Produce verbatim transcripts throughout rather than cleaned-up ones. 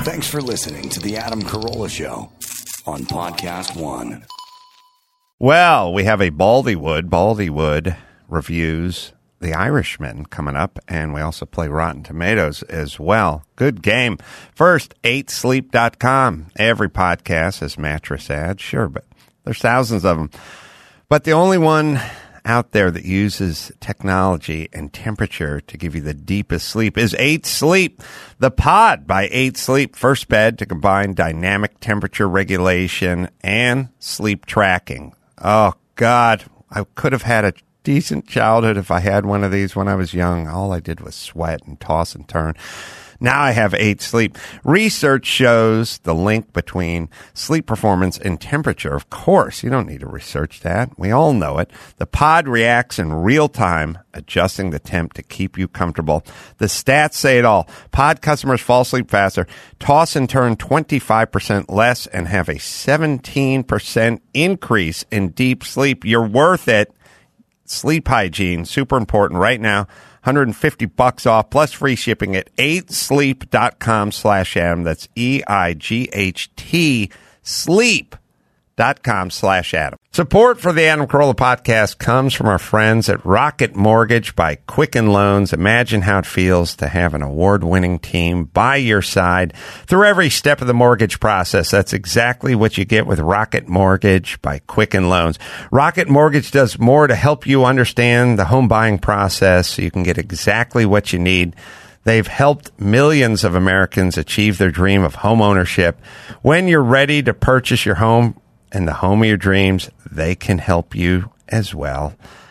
Thanks for listening to The Adam Carolla Show on Podcast One. Well, we have a Baldywood, Baldywood reviews The Irishman coming up, and we also play Rotten Tomatoes as well. Good game. First, eight sleep dot com. Every podcast has mattress ads, sure, but there's thousands of them. But the only one out there that uses technology and temperature to give you the deepest sleep is eight sleep. The Pod by eight sleep. First bed to combine dynamic temperature regulation and sleep tracking. Oh, God. I could have had a decent childhood if I had one of these when I was young. All I did was sweat and toss and turn. Now I have eight sleep. Research shows the link between sleep performance and temperature. Of course, you don't need to research that. We all know it. The Pod reacts in real time, adjusting the temp to keep you comfortable. The stats say it all. Pod customers fall asleep faster, toss and turn twenty-five percent less, and have a seventeen percent increase in deep sleep. You're worth it. Sleep hygiene, super important right now. one hundred fifty bucks off plus free shipping at eight sleep dot com slash Adam. That's E I G H T sleep dot com slash Adam. Support for the Adam Carolla podcast comes from our friends at Rocket Mortgage by Quicken Loans. Imagine how it feels to have an award-winning team by your side through every step of the mortgage process. That's exactly what you get with Rocket Mortgage by Quicken Loans. Rocket Mortgage does more to help you understand the home buying process so you can get exactly what you need. They've helped millions of Americans achieve their dream of home ownership. When you're ready to purchase your home and the home of your dreams, they can help you as well.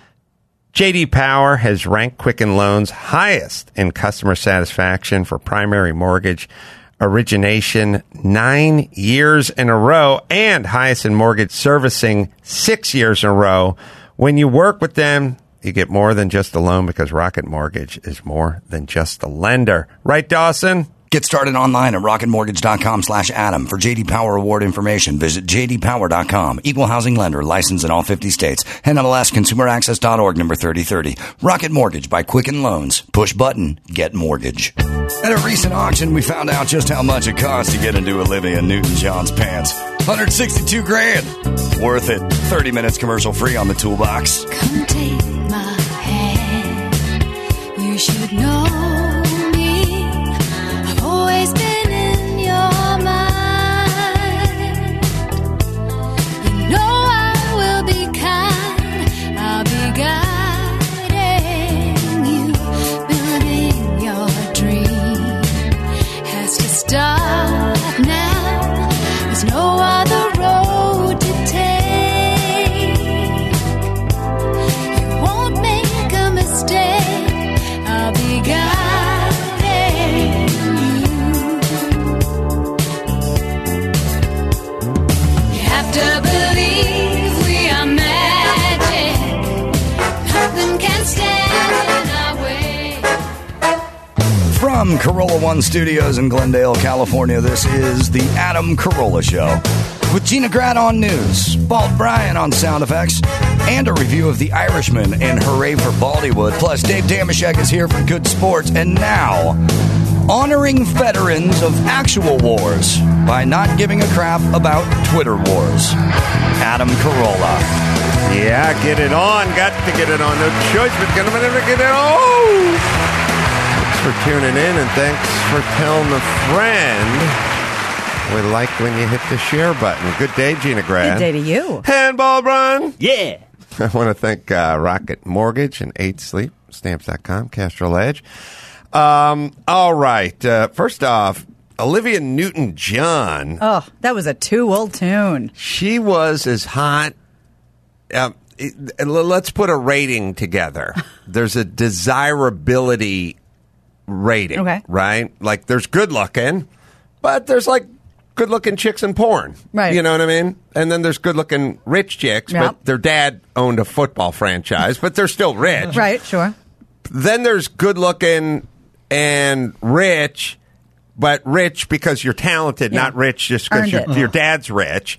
J D Power has ranked Quicken Loans highest in customer satisfaction for primary mortgage origination nine years in a row and highest in mortgage servicing six years in a row. When you work with them, you get more than just a loan because Rocket Mortgage is more than just a lender. Right, Dawson? Get started online at rocket mortgage dot com slash Adam. For J D Power award information, visit j d power dot com. Equal housing lender, licensed in all fifty states. N M L S consumer access dot org, number thirty thirty. Rocket Mortgage by Quicken Loans. Push button, get mortgage. At a recent auction, we found out just how much it costs to get into Olivia Newton-John's pants. one hundred sixty-two grand. Worth it. thirty minutes commercial free on the Toolbox. Come take my hand. You should know. Always been in your mind. You know I will be kind. I'll be guiding you. Building your dream has to start now. There's no other road to take. You won't make a mistake. I'll be guiding. To believe we are magic, nothing can stand in our way. From Carolla One Studios in Glendale, California, this is the Adam Carolla Show. With Gina Grad on news, Bald Brian on sound effects, and a review of The Irishman and Hooray for Baldywood. Plus, Dave Damashek is here for Good Sports. And now, honoring veterans of actual wars by not giving a crap about Twitter wars. Adam Carolla. Yeah, get it on. Got to get it on. No choice but get it on. Thanks for tuning in, and thanks for telling a friend. We like when you hit the share button. Good day, Gina Grad. Good day to you. Handball, Brian. Yeah. I want to thank uh, Rocket Mortgage and eight sleep, stamps dot com, Castrol Edge. Um, all right. Uh, first off, Olivia Newton-John. Oh, that was a too old tune. She was as hot. Um, it, let's put a rating together. There's a desirability rating, okay, right? Like there's good looking, but there's like good looking chicks in porn, right? You know what I mean? And then there's good looking rich chicks, yep, but their dad owned a football franchise, but they're still rich, right? Sure. Then there's good looking and rich, but rich because you're talented, yeah, not rich just because your, your dad's rich.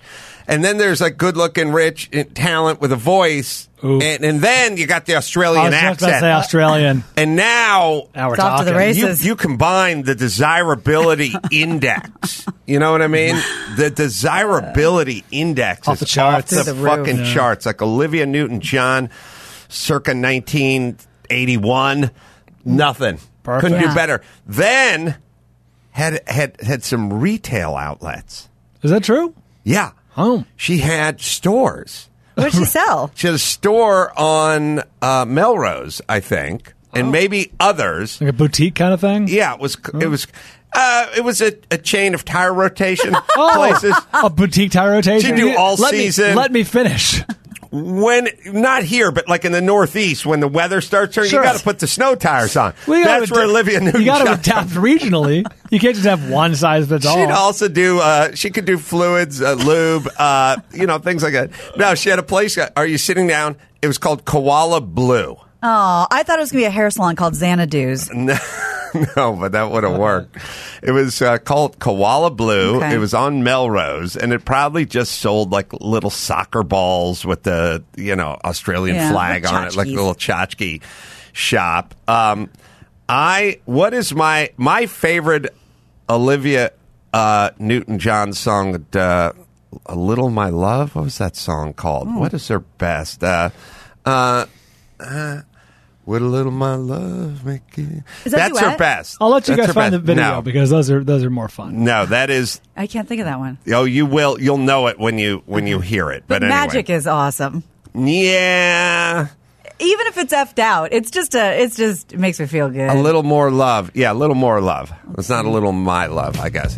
And then there's like good-looking, rich uh, talent with a voice, Ooh. and, and then you got the I Australian was just about to accent. say Australian. And now Now we're It's off to talking. the races. you, Races. you combine the desirability index. You know what I mean? The desirability index Off is the charts. off the, Through the roof. fucking Yeah. charts. Like Olivia Newton-John, circa nineteen eighty-one. Nothing. Perfect. Couldn't Yeah. do better. Then had had had some retail outlets. Is that true? Yeah. Oh. She had stores. What did she sell? She had a store on uh, Melrose, I think, and maybe others. Like a boutique kind of thing? Yeah, it was. It was. Uh, it was a, a chain of tire rotation Oh, places. a boutique tire rotation. She do all let season. Me, let me finish. When not here, but like in the Northeast, when the weather starts turning, Sure. you got to put the snow tires on. We gotta That's where ad- Olivia Newton. You got to adapt regionally. You can't just have one size fits all. She'd also do. Uh, she could do fluids, uh, lube, uh, you know, things like that. No, she had a place. Are you sitting down? It was called Koala Blue. Oh, I thought it was going to be a hair salon called Xanadu's. No, no, but that would have worked. It was uh, called Koala Blue. Okay. It was on Melrose, and it probably just sold like little soccer balls with the you know Australian Yeah, flag like on it, like a tchotchkes. little tchotchke shop. Um, I what is my my favorite Olivia uh, Newton-John song? Uh, A Little My Love. What was that song called? Oh. What is her best? Uh, uh, uh, Would a little my love make it? Is that That's her duet? best. I'll let you That's guys her find the best. video No. because those are those are more fun. No, that is. I can't think of that one. Oh, you will. You'll know it when you when you hear it. But, But anyway. Magic is awesome. Yeah, Even if it's effed out, it's just a. It's just it makes me feel good. a little more love. Yeah, a little more love. It's not a little my love, I guess.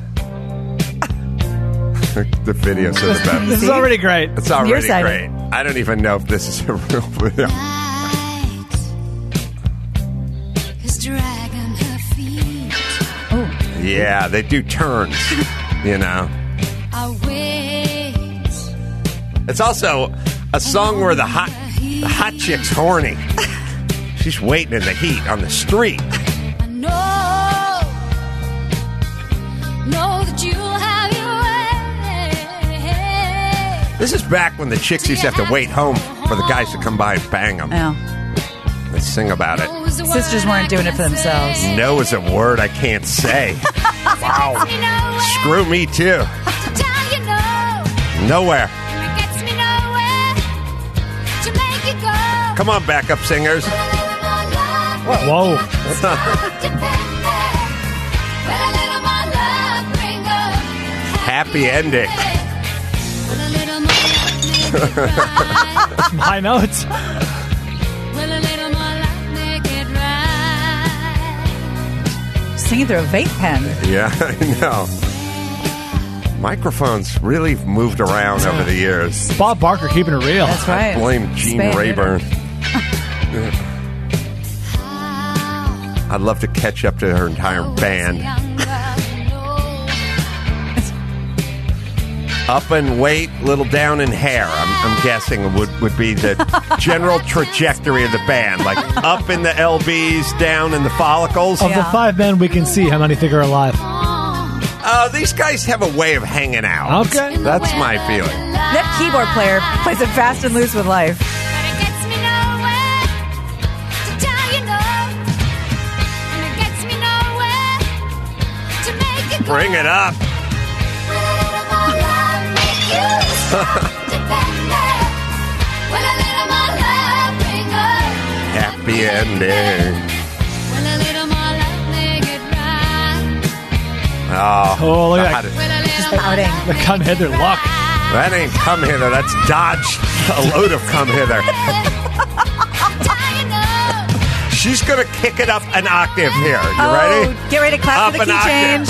The video says about This is already great. It's already Nearsighted. great. I don't even know if this is a real video. Is dragging her feet. Oh, Yeah, they do turns. You know, I wait. it's also a song where the hot the hot chick's horny. She's waiting in the heat on the street. I know, know that you'll have your way. This is back when the chicks used to have to wait home for the guys to come by and bang them. yeah. Let's sing about it. Sisters weren't doing it for themselves. No is a word I can't say. Wow. Screw me too. Nowhere. Come on, backup singers. Whoa. Happy ending. High notes. Singing through a vape pen. Yeah, I know. Microphones really moved around over the years. Bob Barker keeping it real. That's right. Blame Gene Spay and Rayburn. I'd love to catch up to her entire band. Up in weight, little down in hair. I'm, I'm guessing would would be the general trajectory of the band. Like up in the L Bs, down in the follicles. Of the Yeah. five men, we can see how many think are alive. Uh, these guys have a way of hanging out. Okay. That's my feeling. That keyboard player plays it fast and loose with life. Bring it up. Happy ending. Oh, Oh, look at God. that. Just pouting. The come hither luck. That ain't come hither. That's dodge a load of come hither. She's going to kick it up an octave here. You Oh, ready? get ready to clap Up for the an key octave. change.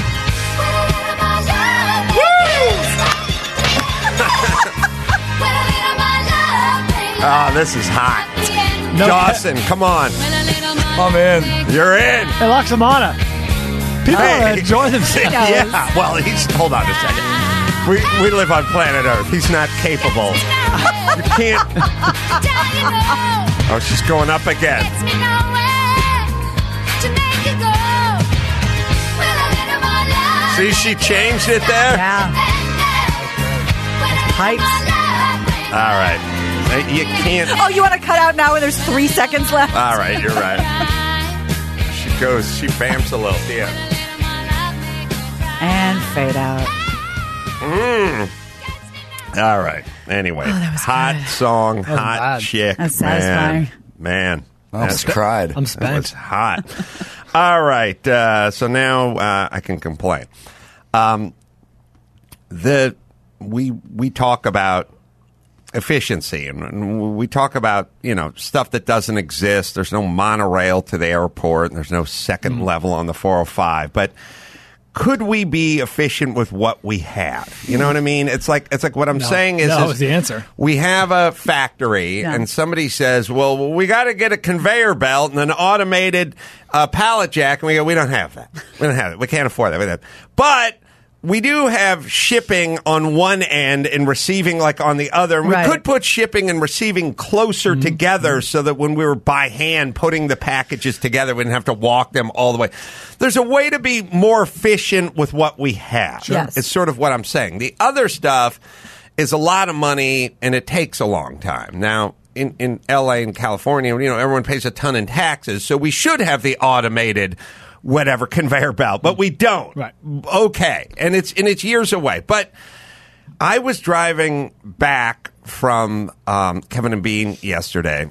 Oh, this is hot. No, Dawson, come on. I'm in. You're in. Hey, Loxamana. People Hey. want to enjoy themselves. Yeah. Well, he's. Hold on a second. We we live on planet Earth. He's not capable. You can't. Oh, she's going up again. See, she changed it there. Yeah. pipes. All right. Uh, You can't. Oh, you want to cut out now when there's three seconds left? All right, you're right. She goes, she vamps a little. Yeah. And fade out. Mm. All right. Anyway, Oh, that was hot good. song, was hot bad. chick. That's satisfying. Man. Man. I almost cried. I'm That was spent. hot. All right. Uh, so now uh, I can complain. Um, the we we talk about efficiency, and we talk about, you know, stuff that doesn't exist. There's no monorail to the airport, and there's no second level on the four oh five. But could we be efficient with what we have? You know what I mean? It's like it's like what I'm No. saying is, No is is the answer. we have a factory, Yeah. and somebody says, "Well, we got to get a conveyor belt and an automated uh, pallet jack," and we go, "We don't have that. We don't have it. We can't afford that." We don't. But we do have shipping on one end and receiving like on the other. And we Right. could put shipping and receiving closer together so that when we were by hand putting the packages together, we didn't have to walk them all the way. There's a way to be more efficient with what we have. Sure. Yes. It's sort of what I'm saying. The other stuff is a lot of money and it takes a long time. Now, in, in L A and California, you know, everyone pays a ton in taxes, so we should have the automated whatever conveyor belt, but we don't. Right. Okay. And it's and it's years away. But I was driving back from um, Kevin and Bean yesterday,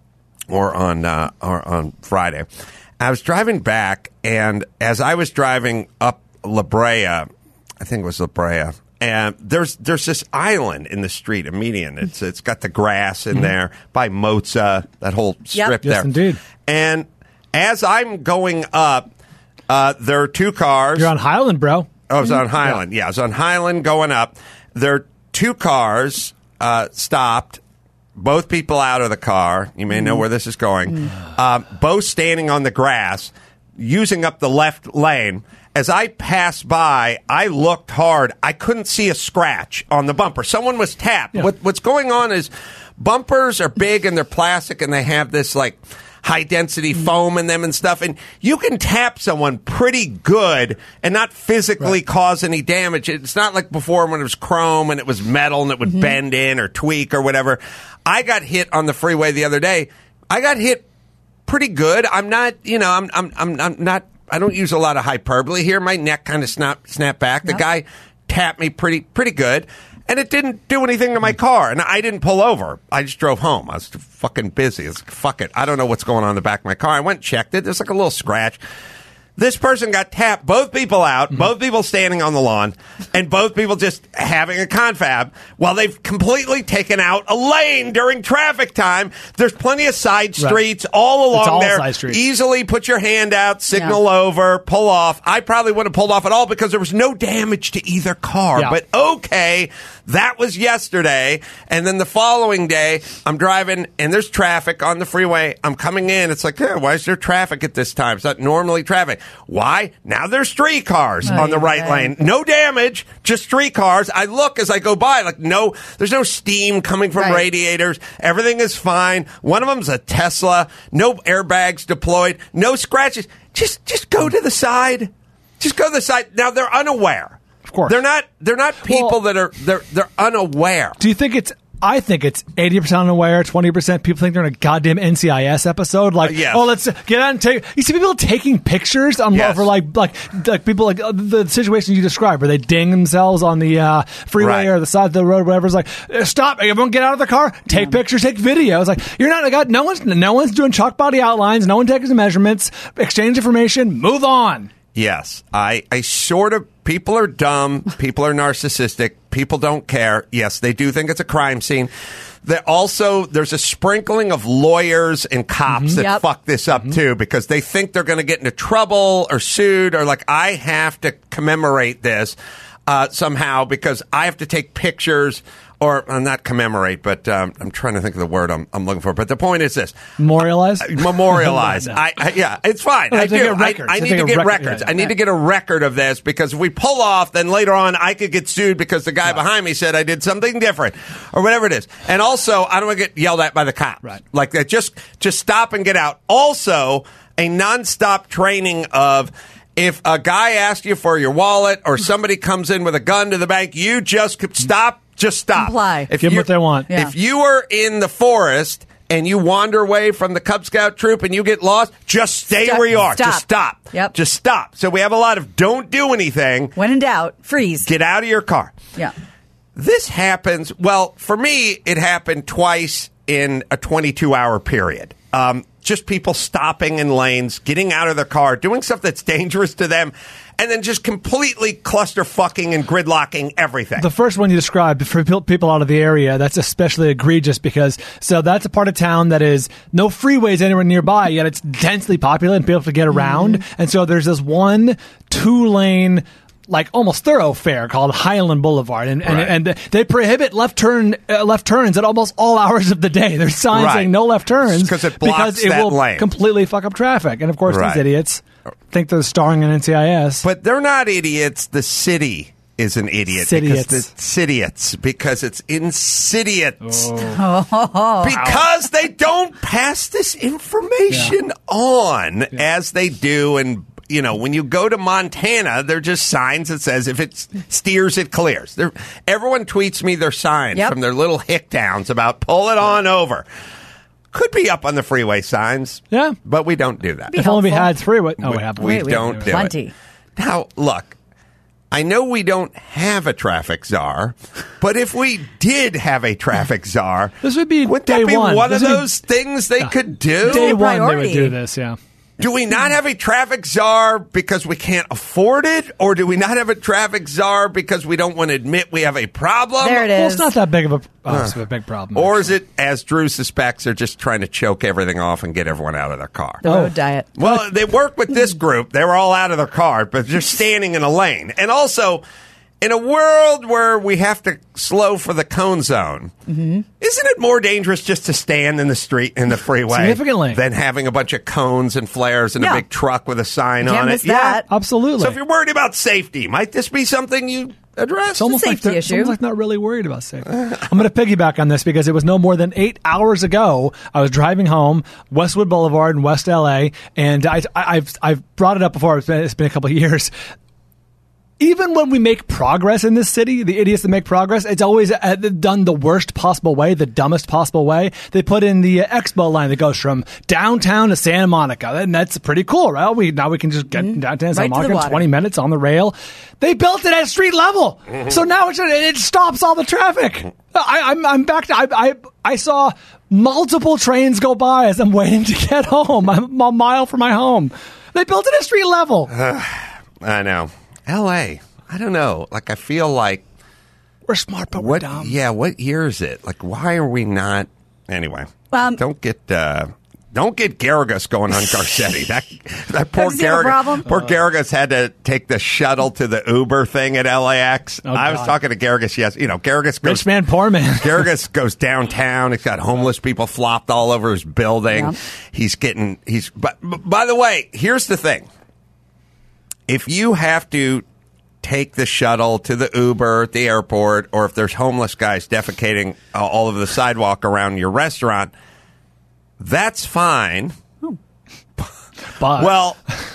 or on uh, or on Friday. I was driving back, and as I was driving up La Brea, I think it was La Brea, and there's there's this island in the street, a median. It's it's got the grass in there by Moza, that whole strip Yes, there. indeed. And as I'm going up, uh, there are two cars. You're on Highland, bro. Oh, I was on Highland. Yeah, I was on Highland going up. There are two cars uh, stopped. Both people out of the car. You may know where this is going. Um, both standing on the grass, using up the left lane. As I passed by, I looked hard. I couldn't see a scratch on the bumper. Someone was tapped. Yeah. What, what's going on is bumpers are big and they're plastic and they have this like high density foam in them and stuff. And you can tap someone pretty good and not physically Right. cause any damage. It's not like before when it was chrome and it was metal and it would bend in or tweak or whatever. I got hit on the freeway the other day. I got hit pretty good. I'm not, you know, I'm, I'm, I'm, I'm not, I don't use a lot of hyperbole here. My neck kind of snap, snapped back. The Yep. guy tapped me pretty, pretty good. And it didn't do anything to my car. And I didn't pull over. I just drove home. I was fucking busy. It's like, fuck it. I don't know what's going on in the back of my car. I went and checked it. There's like a little scratch. This person got tapped, both people out, both people standing on the lawn, and both people just having a confab while they've completely taken out a lane during traffic time. There's plenty of side streets all along all there. side streets. Easily put your hand out, signal Yeah. over, pull off. I probably wouldn't have pulled off at all because there was no damage to either car. Yeah. But okay, that was yesterday. And then the following day, I'm driving and there's traffic on the freeway. I'm coming in. It's like, yeah, why is there traffic at this time? It's not normally traffic. Why? Now there's street cars Oh, on the yeah. right lane. No damage, just street cars. I look as I go by, like, no, there's no steam coming from Right. radiators. Everything is fine. One of them's a Tesla. No airbags deployed. No scratches. Just, just go to the side. Just go to the side. Now they're unaware. Of course. They're not. They're not people Well- that are. They're they're unaware. Do you think it's? I think it's eighty percent unaware, twenty percent people think they're in a goddamn N C I S episode. Like, Uh, yes. oh, let's get out and take. You see people taking pictures on Yes. for like like like people like uh, the situation you described where they ding themselves on the uh, freeway Right. or the side of the road, whatever. It's like, uh, stop! Everyone, get out of the car. Take pictures. Take videos. Like, you're not. Like, no one's no one's doing chalk body outlines. No one takes measurements. Exchange information. Move on. Yes, I, I sort of, people are dumb, people are narcissistic, people don't care. Yes, they do think it's a crime scene. There also, there's a sprinkling of lawyers and cops that Yep. fuck this up too because they think they're going to get into trouble or sued or like, I have to commemorate this uh, somehow because I have to take pictures or uh, not commemorate, but um, I'm trying to think of the word I'm, I'm looking for. But the point is this. Memorialize. Memorialize. No. I, I yeah, it's fine. No, I they do. get I, records. I They need to get get rec- records. yeah. I need to get a record of this because if we pull off, then later on I could get sued because the guy behind me said I did something different or whatever it is. And also, I don't want to get yelled at by the cops. Right. Like that. Just just stop and get out. Also, a nonstop training of. If a guy asks you for your wallet or somebody comes in with a gun to the bank, you just stop. Just stop. Comply. If Give them you- what they want. Yeah. If you are in the forest and you wander away from the Cub Scout troop and you get lost, just stay Stop. where you are. Stop. Just stop. Yep. Just stop. So we have a lot of don't do anything. When in doubt, freeze. Get out of your car. Yeah. This happens, well, for me, it happened twice in a twenty-two hour period. Um, just people stopping in lanes, getting out of their car, doing stuff that's dangerous to them, and then just completely clusterfucking and gridlocking everything. The first one you described for pe- people out of the area, that's especially egregious because so that's a part of town that is no freeways anywhere nearby, yet it's densely populated and people have to get around. Mm-hmm. And so there's this one two lane, like almost thoroughfare called Highland Boulevard, and and, Right. and they prohibit left turn uh, left turns at almost all hours of the day. There's signs Right. saying no left turns 'Cause it blocks because it that will lane. completely fuck up traffic. And of course, Right. these idiots think they're starring in N C I S. But they're not idiots. The city is an idiot. Citiots. Because it's idiots. Because it's insidiots. Oh. Because they don't pass this information on as they do. And, you know, when you go to Montana, they're just signs that says if it steers, it clears. They're, everyone tweets me their signs Yep. from their little hick towns about pull it on over. Could be up on the freeway signs. Yeah. But we don't do that. Be If only we helpful. had three. What? Oh, we have. We Wait, we don't have do plenty. it. Now, look, I know we don't have a traffic czar, but if we did have a traffic czar, This would be wouldn't day that be one. one This of would be- those things they could do? Day a one, they would priority. do this. Yeah. Do we not have a traffic czar because we can't afford it, or do we not have a traffic czar because we don't want to admit we have a problem? There it Well, is. it's not that big of a, oh, it's a big problem. Or is it, as Drew suspects, they're just trying to choke everything off and get everyone out of their car? The road diet. Well, they work with this group. They were all out of their car, but they're standing in a lane. And also, in a world where we have to slow for the cone zone, Mm-hmm. isn't it more dangerous just to stand in the street in the freeway Significantly. than having a bunch of cones and flares and Yeah. a big truck with a sign Can't on miss it? that. Absolutely. So if you're worried about safety, might this be something you address? It's almost a like safety they're- it's issue. almost like not really worried about safety. I'm going to piggyback on this because it was no more than eight hours ago. I was driving home Westwood Boulevard in West L A, and I, I, I've I've brought it up before. It's been, it's been a couple of years. Even when we make progress in this city, the idiots that make progress, it's always uh, done the worst possible way, the dumbest possible way. They put in the uh, expo line that goes from downtown to Santa Monica, and that's pretty cool, right? We now we can just get downtown Santa Right to the Monica in water. twenty minutes on the rail. They built it at street level, so now it's, it stops all the traffic. I, I'm I'm back to I, I I saw multiple trains go by as I'm waiting to get home. I'm a mile from my home. They built it at street level. I know. L A, I don't know. Like, I feel like, We're smart, but we're what, dumb. yeah, what year is it? Like, why are we not, anyway, Um, don't get, uh, don't get Garrigus going on Garcetti. That that poor Have you seen a problem? Garrigus, poor Garrigus had to take the shuttle to the Uber thing at L A X. Oh, I was God. talking to Garrigus. Yes, you know, Garrigus goes Rich man, poor man. Garrigus goes downtown. He's got homeless people flopped all over his building. Yeah. He's getting he's. But, but by the way, here's the thing: if you have to take the shuttle to the Uber at the airport, or if there's homeless guys defecating uh, all over the sidewalk around your restaurant, that's fine. But Well,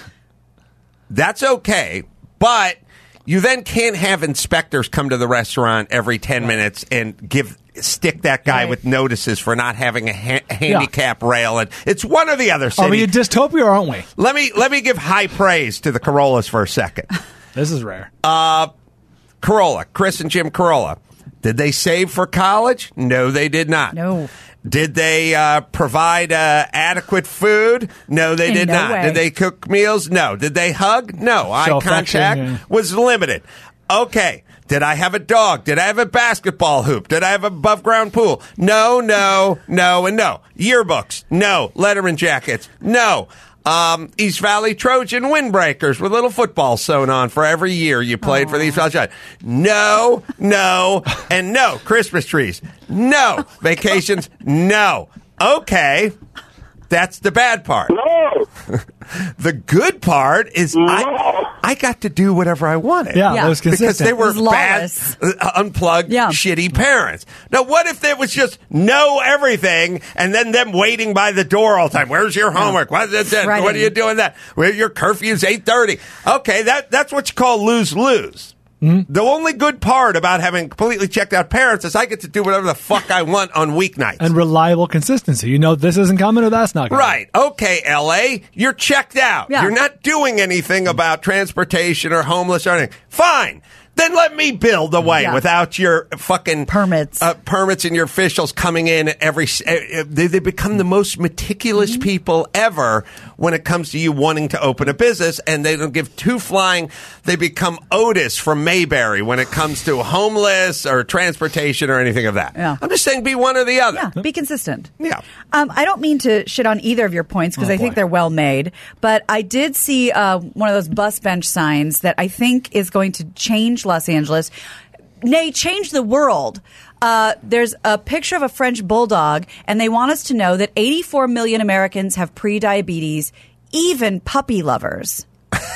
that's okay, but you then can't have inspectors come to the restaurant every ten minutes and give stick that guy Right. with notices for not having a ha- handicap rail. And it's one or the other. are we City. a dystopia or aren't we? let me let me give high praise to the Corollas for a second. This is rare. Corolla, Chris and Jim Corolla. Did they save for college? No, they did not. No. Did they uh, provide uh, adequate food? No, they In did no not. way. Did they cook meals? No. Did they hug? No. Eye Show affection, contact yeah. was limited. Okay. Did I have a dog? Did I have a basketball hoop? Did I have a above ground pool? No, no, no, and no. Yearbooks? No. Letterman jackets? No. Um, East Valley Trojan windbreakers with little football sewn on for every year you played for the East Valley Trojan. No, no, and no. Christmas trees? No. Vacations? No. Okay. That's the bad part. No. The good part is I, I got to do whatever I wanted. Yeah, Yeah. that was Because consistent. they were It was bad, lawless. uh, unplugged, Yeah. shitty parents. Now, what if there was just know everything and then them waiting by the door all the time? Where's your homework? What, is that? What are you doing that? Well, your curfew's eight thirty. Okay, that that's what you call lose-lose. Mm-hmm. The only good part about having completely checked out parents is I get to do whatever the fuck I want on weeknights. And reliable consistency. You know this isn't coming or that's not coming. Right. Okay, L A, you're checked out. Yeah. You're not doing anything about transportation or homeless or anything. Fine. Then let me build away Yeah. without your fucking Permits. uh, permits and your officials coming in every. Uh, they, they become the most meticulous Mm-hmm. people ever when it comes to you wanting to open a business, and they don't give two flying. They become Otis from Mayberry when it comes to homeless or transportation or anything of that. Yeah. I'm just saying, be one or the other. Yeah, be consistent. Yeah. Um, I don't mean to shit on either of your points because Oh, I think boy. they're well made, but I did see uh, one of those bus bench signs that I think is going to change Los Angeles, nay, change the world. Uh, there's a picture of a French bulldog, and they want us to know that eighty-four million Americans have pre-diabetes, even puppy lovers.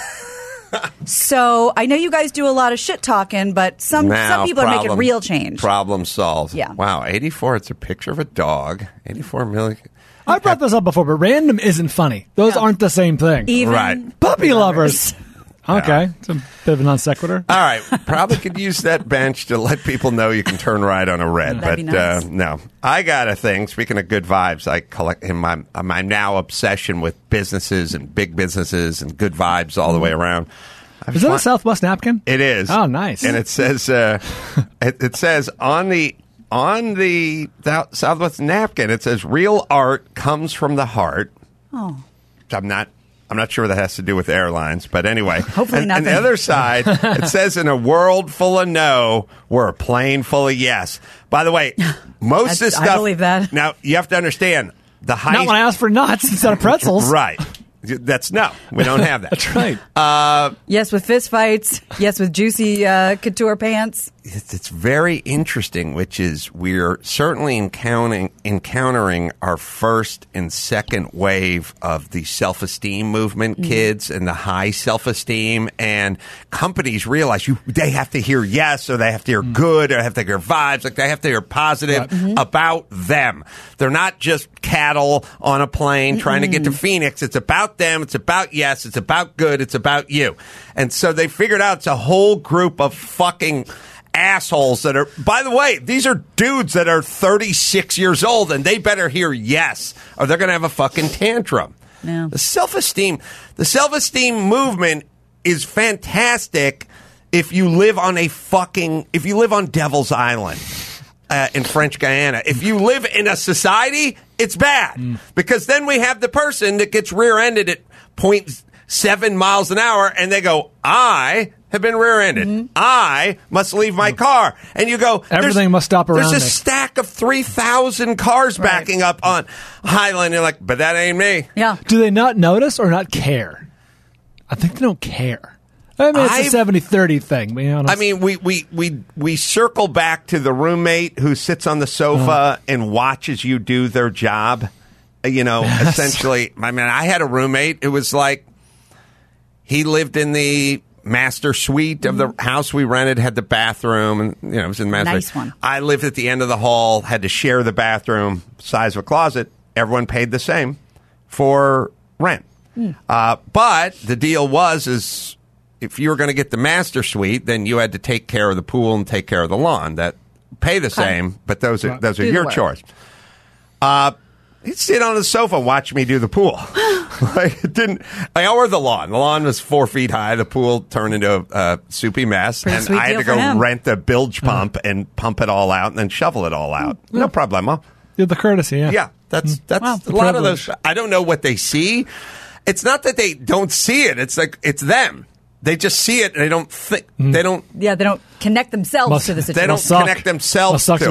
So I know you guys do a lot of shit talking, but some Now, some people are making problem- real change. Problem solved. Yeah. Wow, eighty-four. It's a picture of a dog. eighty-four million. I brought this up before, but random isn't funny. Those No. aren't the same thing. Even Right. Puppy lovers. Okay. It's a bit of a non sequitur. All right, probably could use that bench to let people know you can turn right on a red. That'd but be nice. uh, no, I got a thing. Speaking of good vibes, I collect in my my now obsession with businesses and big businesses and good vibes all the way around. I Is that a find- Southwest napkin? It is. Oh, nice. And it says uh, it, it says on the on the Thou- Southwest napkin, it says real art comes from the heart. Oh. I'm not. I'm not sure what that has to do with airlines, but anyway. Hopefully and, and the nothing. other side, it says in a world full of no, we're a plane full of yes. By the way, most of this I stuff. believe that. Now you have to understand the high. Not when I asked for nuts instead of pretzels. Right. That's no. We don't have that. That's right. Yes, with fist fights. Yes, with juicy uh, couture pants. It's, it's very interesting, which is we're certainly encountering encountering our first and second wave of the self-esteem movement, kids, and the high self-esteem, and companies realize you they have to hear yes, or they have to hear good, or they have to hear vibes, like they have to hear positive about them. They're not just cattle on a plane trying to get to Phoenix. It's about them. It's about yes. It's about good. It's about you. And so they figured out it's a whole group of fucking assholes that are, by the way, these are dudes that are thirty-six years old, and they better hear yes, or they're going to have a fucking tantrum. Yeah. The self-esteem, the self-esteem movement is fantastic if you live on a fucking, if you live on Devil's Island uh, in French Guyana. If you live in a society, it's bad because then we have the person that gets rear-ended at point seven miles an hour, and they go, I have been rear-ended. I must leave my car. And you go, there's- Everything must stop around There's a me. stack of three thousand cars backing up on Highland. You're like, but that ain't me. Yeah. Do they not notice or not care? I think they don't care. I mean, it's I've- a seventy thirty thing. Be honest. I mean, we, we, we, we circle back to the roommate who sits on the sofa Uh-huh. and watches you do their job. You know, essentially, I mean, I had a roommate. It was like he lived in the master suite of the house we rented, had the bathroom, and, you know, it was in the master Nice suite. one. I lived at the end of the hall, had to share the bathroom, size of a closet. Everyone paid the same for rent. Uh, but the deal was, is if you were going to get the master suite, then you had to take care of the pool and take care of the lawn. That pay the same, but those are those are Do the your work. chores. Uh, he'd sit on the sofa and watch me do the pool. like it didn't. I or the lawn. The lawn was four feet high. The pool turned into a uh, soupy mess, Pretty and sweet I had deal to for go him. rent a bilge pump and pump it all out, and then shovel it all out. No problemo. Yeah, the courtesy. Yeah. Yeah, that's that's Wow, a the lot of privilege. those. I don't know what they see. It's not that they don't see it. It's like it's them. They just see it and they don't think. They don't. Yeah, they don't connect themselves Must- to the they They situation. don't Must suck. connect themselves Must suck to to it.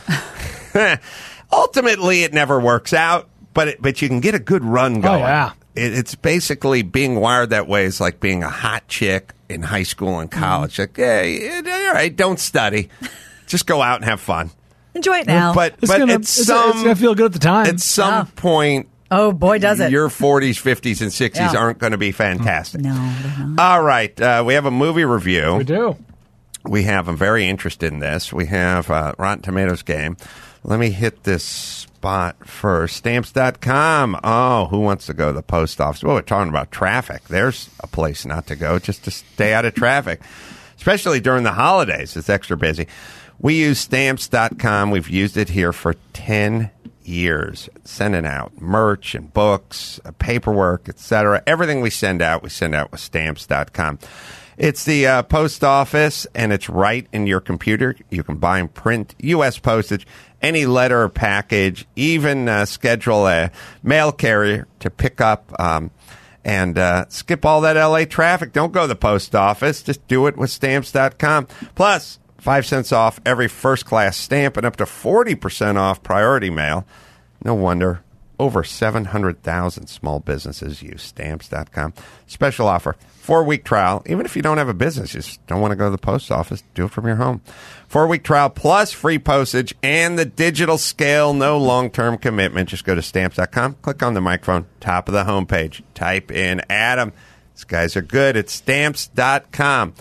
him. Ultimately, it never works out. But it, but you can get a good run going. yeah. It, it's basically being wired that way. Is like being a hot chick in high school and college. Like, hey, all right, don't study. Just go out and have fun. Enjoy it now. But It's but gonna, at it's, some it's gonna feel good at the time. at some Yeah. point. oh, boy, does it. Your forties, fifties, and sixties Yeah. aren't going to be fantastic. No, they're not. All right. Uh, we have a movie review. we do. We have, I'm very interested in this. We have uh, Rotten Tomatoes game. Let me hit this spot first. Stamps dot com. Oh, who wants to go to the post office? Well, we're talking about traffic. There's a place not to go just to stay out of traffic. especially during the holidays. It's extra busy. We use Stamps dot com. We've used it here for ten years, sending out merch and books, uh, paperwork, et cetera. Everything we send out, we send out with Stamps dot com. It's the uh, post office, and it's right in your computer. You can buy and print U S postage, any letter or package, even uh, schedule a mail carrier to pick up um, and uh, skip all that L A traffic. Don't go to the post office. Just do it with Stamps dot com. Plus, five cents off every first-class stamp and up to forty percent off priority mail. No wonder over seven hundred thousand small businesses use Stamps dot com. Special offer. Four-week trial. Even if you don't have a business, you just don't want to go to the post office, do it from your home. Four-week trial plus free postage and the digital scale. No long-term commitment. Just go to Stamps dot com. Click on the microphone, top of the homepage. Type in Adam. These guys are good at Stamps dot com.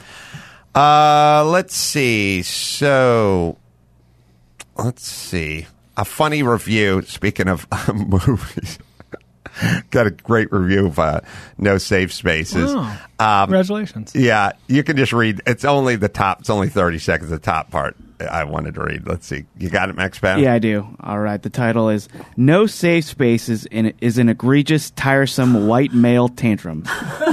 Uh, let's see. So, let's see. A funny review, speaking of uh, movies. Got a great review of uh, No Safe Spaces. Oh, um, congratulations. Yeah, you can just read. It's only the top. It's only thirty seconds, the top part I wanted to read. Let's see. You got it, Max Pan? Yeah, I do. All right. The title is No Safe Spaces in, is an egregious, tiresome white male tantrum.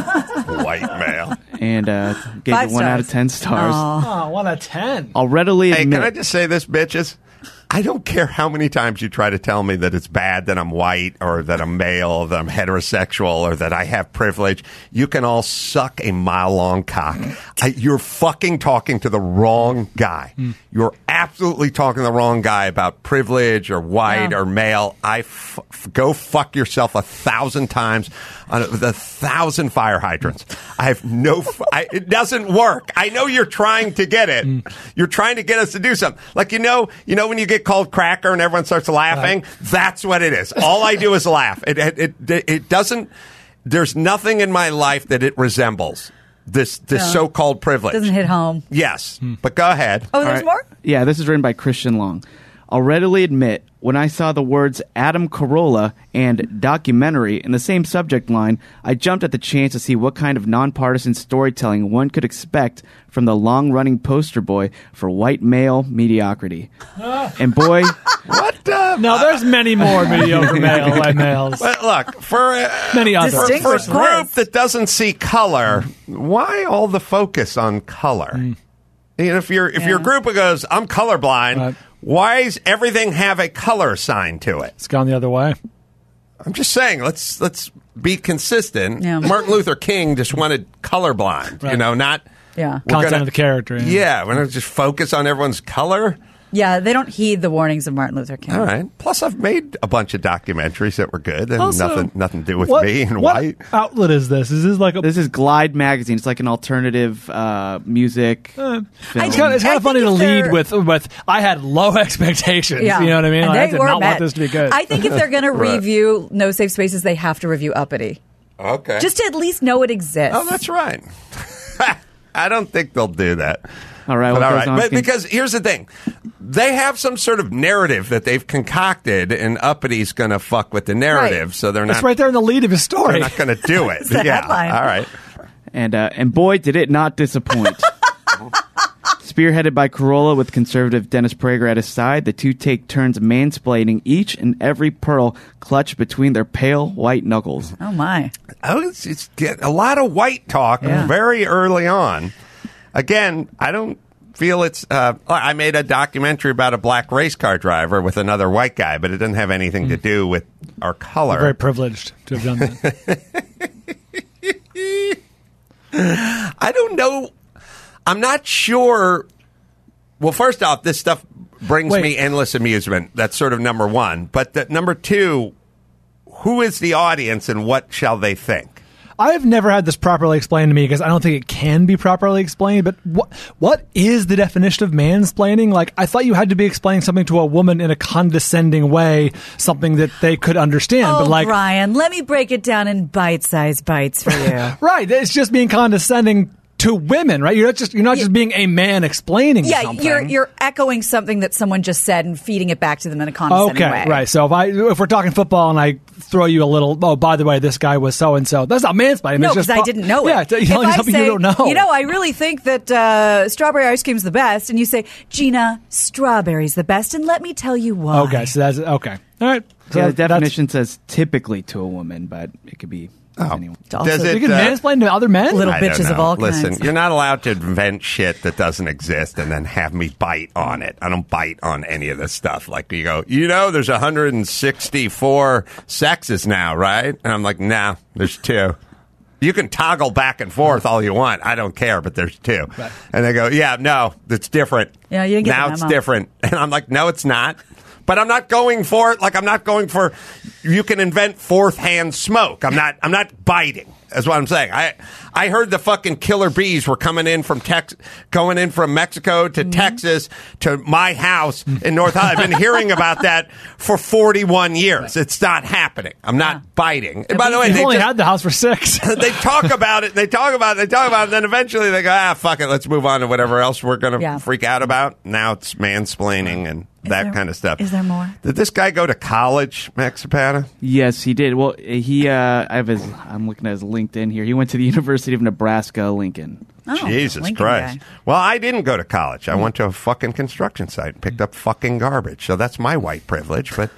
White male. And uh, gave Five it one stars. out of ten stars. Oh, one out of ten. I'll readily Hey, admit. can I just say this, bitches? I don't care how many times you try to tell me that it's bad that I'm white or that I'm male, that I'm heterosexual, or that I have privilege. You can all suck a mile-long cock. I, you're fucking talking to the wrong guy. Mm. You're absolutely talking to the wrong guy about privilege or white Yeah. or male. I f- f- go fuck yourself a thousand times on a, with a thousand fire hydrants. I have no. F- I, it doesn't work. I know you're trying to get it. Mm. You're trying to get us to do something. Like you know, you know when you get called cracker and everyone starts laughing. Right. That's what it is. All I do is laugh. It, it it it doesn't. There's nothing in my life that it resembles this this No. so-called privilege. Doesn't hit home. Yes, hmm. but go ahead. Oh, All there's right. more? Yeah, this is written by Christian Long. I'll readily admit, when I saw the words Adam Carolla and documentary in the same subject line, I jumped at the chance to see what kind of nonpartisan storytelling one could expect from the long-running poster boy for white male mediocrity. And boy... What? Uh, No, there's many more mediocre male white males. But look, for, uh, Many others. for, for a Distinguished group list. that doesn't see color, why all the focus on color? Mm. You know, if you're if Yeah. your group goes, I'm colorblind, Right. why does everything have a color sign to it? It's gone the other way. I'm just saying, let's let's be consistent. Yeah. Martin Luther King just wanted colorblind, you Right. know, not Yeah. we're Content gonna- of the character. Yeah. Yeah, we're gonna just focus on everyone's color. Yeah, they don't heed the warnings of Martin Luther King. All right. Plus, I've made a bunch of documentaries that were good and Also, nothing nothing to do with what, me and what white. outlet is this? Is this like a? This is Glide Magazine. It's like an alternative uh, music Uh, film. it's kind of, it's kind I of funny think to if lead they're- with with. I had low expectations. Yeah. You know what I mean? And Like, I they did were not met. want this to be good. I think if they're going Right. to review No Safe Spaces, they have to review Uppity. Okay. Just to at least know it exists. Oh, that's right. I don't think they'll do that. All right, But what all goes right. on But is con- because here's the thing. They have some sort of narrative that they've concocted, and Uppity's going to fuck with the narrative, Right. so they're That's not, right there in the lead of his they're story. not going to do it. the yeah. headline. All right. And uh, and boy, did it not disappoint. Spearheaded by Carolla with conservative Dennis Prager at his side, the two take turns mansplaining each and every pearl clutched between their pale white knuckles. Oh, my. Oh, it's, it's get a lot of white talk Yeah. very early on. Again, I don't feel it's. Uh, I made a documentary about a black race car driver with another white guy, but it doesn't have anything to do with our color. Very privileged to have done that. I don't know. I'm not sure. Well, first off, this stuff brings Wait. me endless amusement. That's sort of number one. But the, number two, who is the audience and what shall they think? I have never had this properly explained to me because I don't think it can be properly explained. But what what is the definition of mansplaining? Like, I thought you had to be explaining something to a woman in a condescending way, something that they could understand. Oh, but like, Brian, let me break it down in bite-sized bites for you. right, it's just being condescending to women, right? You're not just you're not just being a man explaining Yeah, something. you're you're echoing something that someone just said and feeding it back to them in a condescending Okay, way. right. So if I if we're talking football and I throw you a little, oh, by the way, this guy was so and so. That's not mansplaining. No, it's just because I didn't know it. Yeah, If telling you I something say, you don't know. You know, I really think that uh, strawberry ice cream's the best, and you say, Gina, strawberry's the best, and let me tell you why. Okay, so that's okay. All right. So yeah, the that's- definition says typically to a woman, but it could be Oh. anyone. It's also Does it, You can uh, mansplain to other men. Little I don't bitches of know. all Listen, kinds. you're not allowed to invent shit that doesn't exist and then have me bite on it. I don't bite on any of this stuff. Like you go, you know, there's one hundred sixty-four sexes now, right? And I'm like, nah, there's two. You can toggle back and forth all you want. I don't care, but there's two. Right. And they go, yeah, no, it's different. Yeah, you didn't get now the it's memo. different. And I'm like, no, it's not. But I'm not going for it. Like I'm not going for. You can invent fourth hand smoke. I'm not. I'm not biting. That's what I'm saying. I I heard the fucking killer bees were coming in from Tex, going in from Mexico to Mm-hmm. Texas to my house in North Hollywood. I've been hearing about that for forty-one years. It's not happening. I'm not biting. And by the way, You've they only just- had the house for six. they talk about it. They talk about it. They talk about it. And then eventually they go, ah, fuck it. Let's move on to whatever else we're going to Yeah. freak out about. Now it's mansplaining and that there- kind of stuff. is there more? Did this guy go to college, Max Zapata? Yes, he did. Well, he. Uh, I have his. I'm looking at his LinkedIn here. He went to the University of Nebraska, Lincoln. Oh, Jesus Lincoln Christ. guy. Well, I didn't go to college. I went to a fucking construction site and picked up fucking garbage. So that's my white privilege. But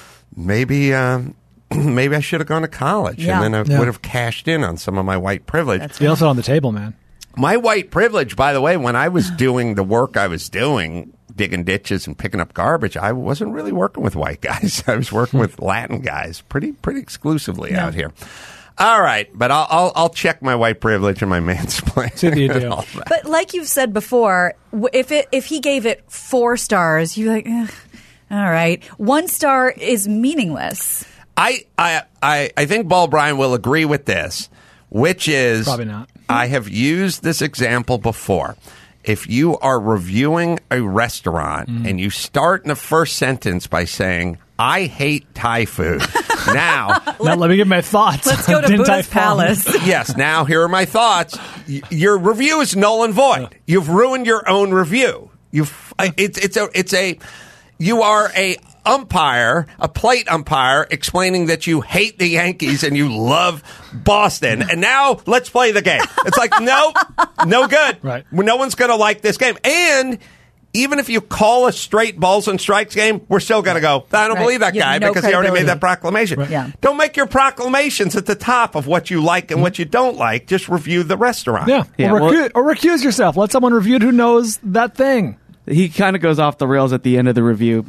maybe um, maybe I should have gone to college. Yeah. And then I Yeah. would have cashed in on some of my white privilege. That's You also on the table, man. My white privilege, by the way, when I was doing the work I was doing, digging ditches and picking up garbage, I wasn't really working with white guys. I was working with Latin guys, pretty pretty exclusively Yeah. out here. All right, but I'll I'll, I'll check my white privilege and my mansplaining. See what you and do. all that. But like you've said before, w- if it if he gave it four stars, you're like, eh, all right. One star is meaningless. I, I I I think Paul Bryan will agree with this, which is Probably not. I have used this example before. If you are reviewing a restaurant Mm. and you start in the first sentence by saying, I hate Thai food. Now, Now let me get my thoughts. Let's go to Din Tai Buddha's Fung. Palace. yes, now here are my thoughts. Y- your review is null and void. You've ruined your own review. You've I- it's it's a it's a you are a umpire, a plate umpire, explaining that you hate the Yankees and you love Boston. And now let's play the game. It's like, no, no good. Right. No one's going to like this game. And even if you call a straight balls and strikes game, we're still going to go, I don't Right. believe that You guy have no because he already made credibility. that proclamation. Right. Yeah. Don't make your proclamations at the top of what you like and what you don't like. Just review the restaurant. Yeah, Yeah, or, well- recu- or recuse yourself. Let someone review it who knows that thing. He kind of goes off the rails at the end of the review.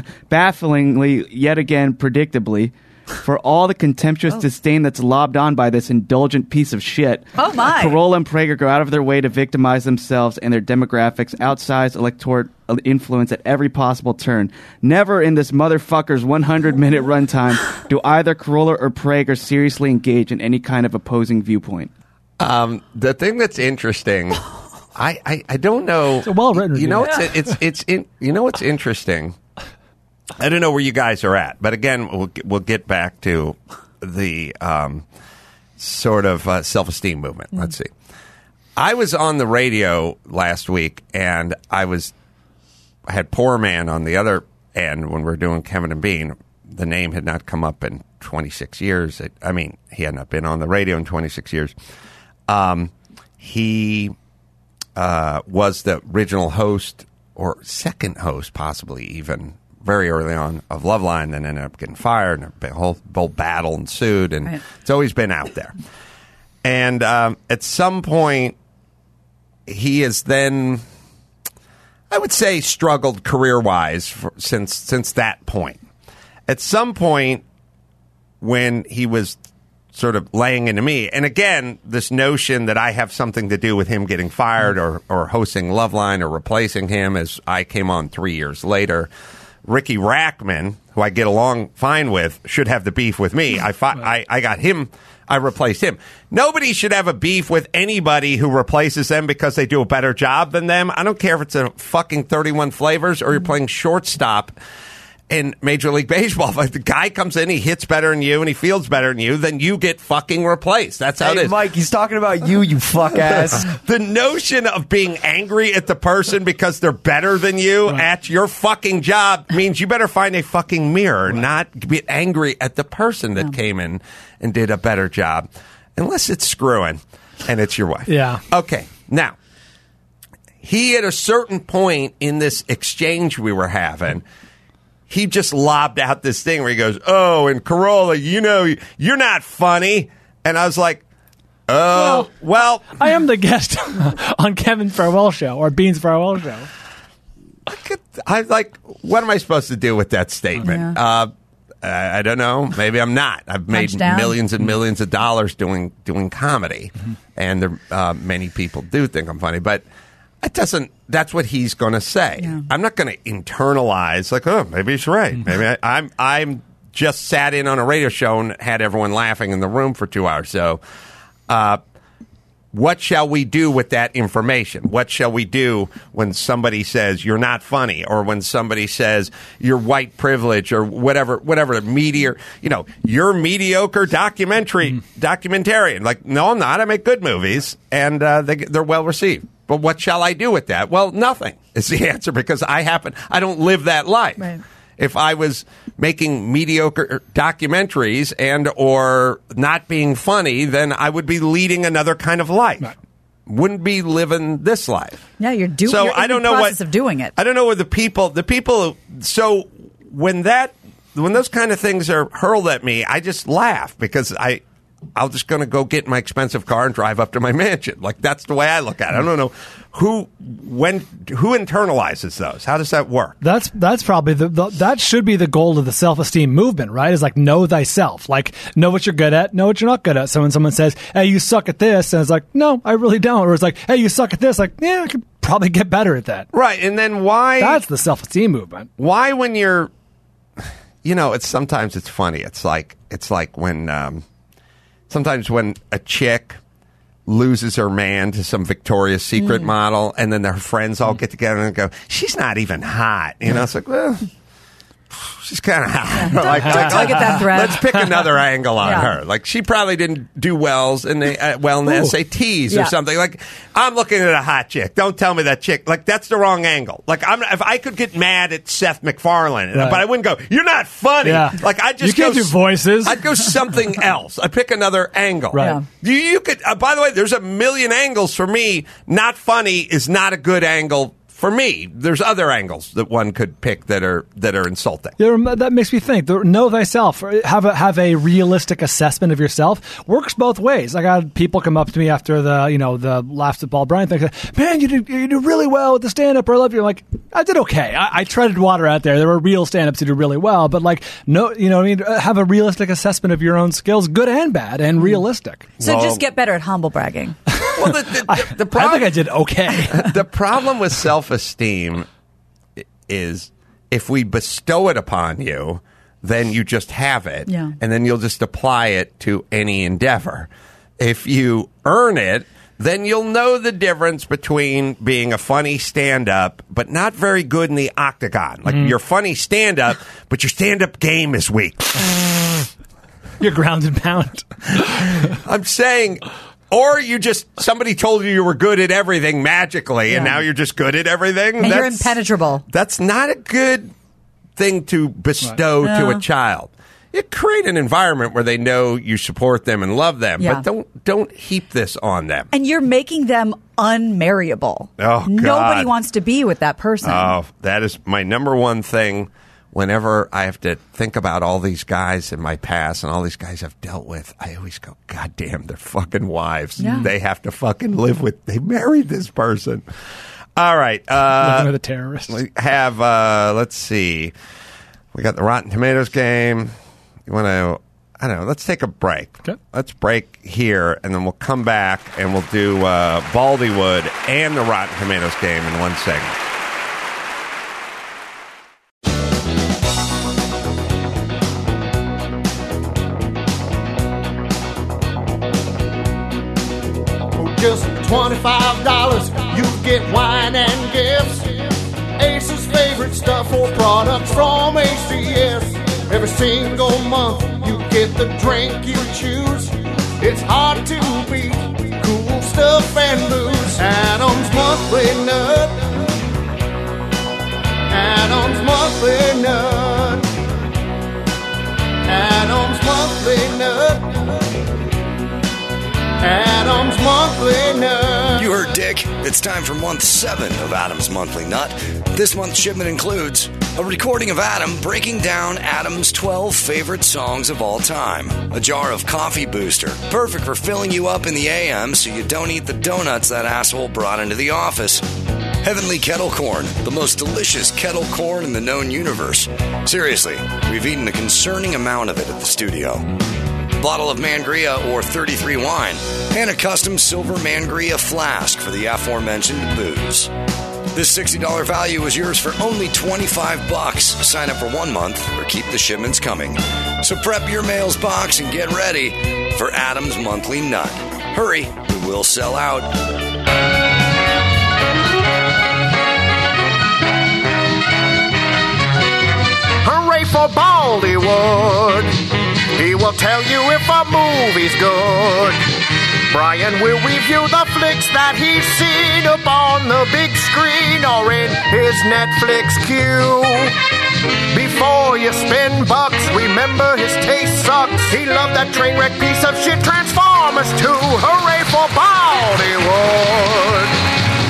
Bafflingly, yet again, predictably, for all the contemptuous disdain that's lobbed on by this indulgent piece of shit. Oh, my. Carolla and Prager go out of their way to victimize themselves and their demographics, outsized electorate influence at every possible turn. Never in this motherfucker's one hundred minute runtime do either Carolla or Prager seriously engage in any kind of opposing viewpoint. Um, the thing that's interesting, I, I, I don't know. It's a well-written You know, review. it's it's it's in, you know what's interesting. I don't know where you guys are at, but again, we'll get- we'll get back to the um, sort of uh, self-esteem movement. Let's see. I was on the radio last week, and I was I had Poor Man on the other end when we were doing Kevin and Bean. The name had not come up in twenty-six years. It, I mean, he had not been on the radio in twenty-six years. Um, he uh, was the original host or second host, possibly even very early on, of Loveline, then ended up getting fired, and a whole, whole battle ensued, and Right. it's always been out there. And um, at some point, he has then, I would say, struggled career-wise for, since since that point. At some point, when he was sort of laying into me, and again, this notion that I have something to do with him getting fired or, or hosting Loveline or replacing him as I came on three years later. Ricky Rackman, who I get along fine with, should have the beef with me. I, fi- I, I got him. I replaced him. Nobody should have a beef with anybody who replaces them because they do a better job than them. I don't care if it's a fucking thirty-one flavors or you're playing shortstop. in Major League Baseball. If the guy comes in, he hits better than you, and he feels better than you, then you get fucking replaced. That's how Hey, it is. Mike, he's talking about you, you fuck ass. The notion of being angry at the person because they're better than you at your fucking job means you better find a fucking mirror, not get angry at the person that came in and did a better job. Unless it's screwing and it's your wife. Yeah. Okay. Now, he at a certain point in this exchange we were having, he just lobbed out this thing where he goes, "Oh, and Carolla, you know, you're not funny." And I was like, "Oh, well." well I am the guest on Kevin's Farewell Show or Bean's Farewell Show. I like, what am I supposed to do with that statement? Yeah. Uh, I, I don't know. Maybe I'm not. I've made down. millions and millions of dollars doing doing comedy, mm-hmm. and there, uh, many people do think I'm funny, but it doesn't. That's what he's going to say. Yeah. I'm not going to internalize like, oh, maybe he's right. Maybe I, I'm. I'm just sat in on a radio show and had everyone laughing in the room for two hours. So, uh, what shall we do with that information? What shall we do when somebody says you're not funny, or when somebody says you're white privilege, or whatever, whatever media, you know, you're mediocre documentary mm. documentarian. Like, no, I'm not. I make good movies, and uh, they, they're well received. But what shall I do with that? Well, nothing is the answer, because I happen I don't live that life. Right. If I was making mediocre documentaries and or not being funny, then I would be leading another kind of life. Right. Wouldn't be living this life. Yeah, you're doing. So you're in I don't the know process what of doing it. I don't know what the people, the people. So when that, when those kind of things are hurled at me, I just laugh, because I. I'm just going to go get my expensive car and drive up to my mansion. Like, that's the way I look at it. I don't know who, when, who internalizes those. How does that work? That's that's probably the, the that should be the goal of the self-esteem movement, right? Is like, know thyself. Like, know what you're good at, know what you're not good at. So when someone says, "Hey, you suck at this," and it's like, "No, I really don't," or it's like, "Hey, you suck at this," like, "Yeah, I could probably get better at that." Right, and then why? That's the self-esteem movement. Why, when you're, you know, it's sometimes it's funny. It's like it's like when. Um, Sometimes when a chick loses her man to some Victoria's Secret mm. model, and then their friends all get together and go, "She's not even hot." You know, it's like, well, she's kind of hot. Yeah. like, Don't like, tug at that thread. Let's pick another angle on Yeah. her. Like, she probably didn't do wells in the uh, well in the Ooh. S A Ts Yeah. or something. Like, I'm looking at a hot chick. Don't tell me that chick. Like, that's the wrong angle. Like, I'm if I could get mad at Seth MacFarlane, Right. but I wouldn't go, "You're not funny." Yeah. Like, I just You can't go, do voices. I'd go something else. I'd pick another angle. Right. Yeah. You, you could. Uh, by the way, there's a million angles for me. Not funny is not a good angle for me. There's other angles that one could pick that are that are insulting. Yeah, that makes me think. The- Know thyself. Have a have a realistic assessment of yourself. Works both ways. I got people come up to me after the you know the Laughs at Paul Bryan thing. "Man, you did you did really well with the stand up. I love you." I'm like, I did okay. I, I treaded water out there. There were real stand ups who did really well, but like no, you know, what I mean, have a realistic assessment of your own skills, good and bad, and realistic. So Well- just get better at humble bragging. Well, the, the, I, the, the I problem, think I did okay. the problem with self-esteem is if we bestow it upon you, then you just have it, Yeah. and then you'll just apply it to any endeavor. If you earn it, then you'll know the difference between being a funny stand-up but not very good in the octagon. Like, you're funny stand-up, but your stand-up game is weak. You're ground and pound. I'm saying... Or you just, somebody told you you were good at everything magically, and Yeah. now you're just good at everything. And you're That's- impenetrable. That's not a good thing to bestow Right. to No. a child. You create an environment where they know you support them and love them, Yeah. but don't don't heap this on them. And you're making them unmarriable. Oh, Nobody God. wants to be with that person. Oh, that is my number one thing. Whenever I have to think about all these guys in my past and all these guys I've dealt with, I always go, "God damn, they're fucking wives. Yeah. They have to fucking live with, they married this person." All right. Living Uh, with a terrorist. we have, uh, let's see. We got the Rotten Tomatoes game. You want to, I don't know, let's take a break. Okay. Let's break here, and then we'll come back and we'll do uh, Baldywood and the Rotten Tomatoes game in one segment. For just twenty-five dollars, you get wine and gifts. Ace's favorite stuff or products from A C S. Every single month you get the drink you choose. It's hard to beat cool stuff and booze. Adam's Monthly Nut. Adam's Monthly Nut. Adam's Monthly Nut. Adam's Monthly Nut. You heard Dick. It's time for month seven of Adam's Monthly Nut. This month's shipment includes a recording of Adam breaking down Adam's twelve favorite songs of all time. A jar of Coffee Booster, perfect for filling you up in the A M so you don't eat the donuts that asshole brought into the office. Heavenly Kettle Corn, the most delicious kettle corn in the known universe. Seriously, we've eaten a concerning amount of it at the studio. Bottle of Mangria or thirty-three wine, and a custom silver Mangria flask for the aforementioned booze. This sixty dollars value is yours for only twenty-five bucks. Sign up for one month or keep the shipments coming. So prep your mail's box and get ready for Adam's Monthly Nut. Hurry, we will sell out. Hooray for Baldywood! He will tell you if a movie's good. Brian will review the flicks that he's seen up on the big screen or in his Netflix queue. Before you spend bucks, remember his taste sucks. He loved that train wreck piece of shit Transformers two. Hooray for Baldywood!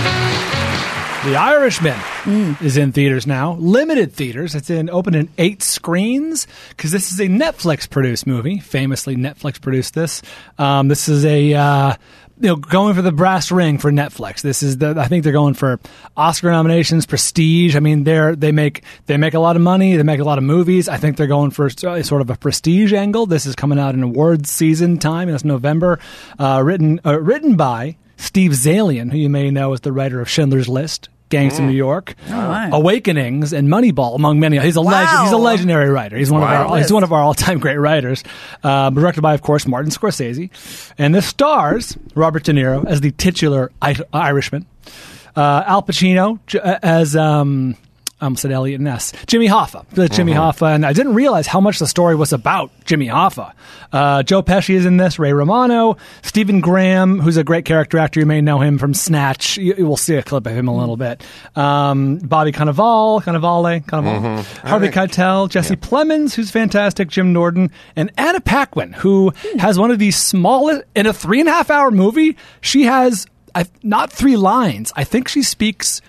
The Irishman mm. is in theaters now. Limited theaters. It's in open in eight screens because this is a Netflix-produced movie. Famously, Netflix produced this. Um, this is a uh, you know going for the brass ring for Netflix. This is the I think they're going for Oscar nominations, prestige. I mean, they're they make they make a lot of money. They make a lot of movies. I think they're going for sort of a prestige angle. This is coming out in awards season time. It's November. Uh, written uh, written by Steve Zalian, who you may know as the writer of Schindler's List, Gangs mm. of New York, oh, wow. Awakenings, and Moneyball, among many. He's a wow. legend. He's a legendary writer. He's one wow. of our he's one of our all time great writers. Uh, directed by, of course, Martin Scorsese, and this stars Robert De Niro as the titular I- Irishman, uh, Al Pacino as. Um, I almost said Elliot Ness. Jimmy Hoffa. Jimmy mm-hmm. Hoffa. And I didn't realize how much the story was about Jimmy Hoffa. Uh, Joe Pesci is in this. Ray Romano. Stephen Graham, who's a great character actor. You may know him from Snatch. You, you will see a clip of him a little bit. Um, Bobby Cannavale. Cannavale. Cannavale. Mm-hmm. Harvey Keitel. Jesse yeah. Plemons, who's fantastic. Jim Norton. And Anna Paquin, who mm. has one of the smallest... In a three and a half hour movie, she has I, not three lines. I think she speaks...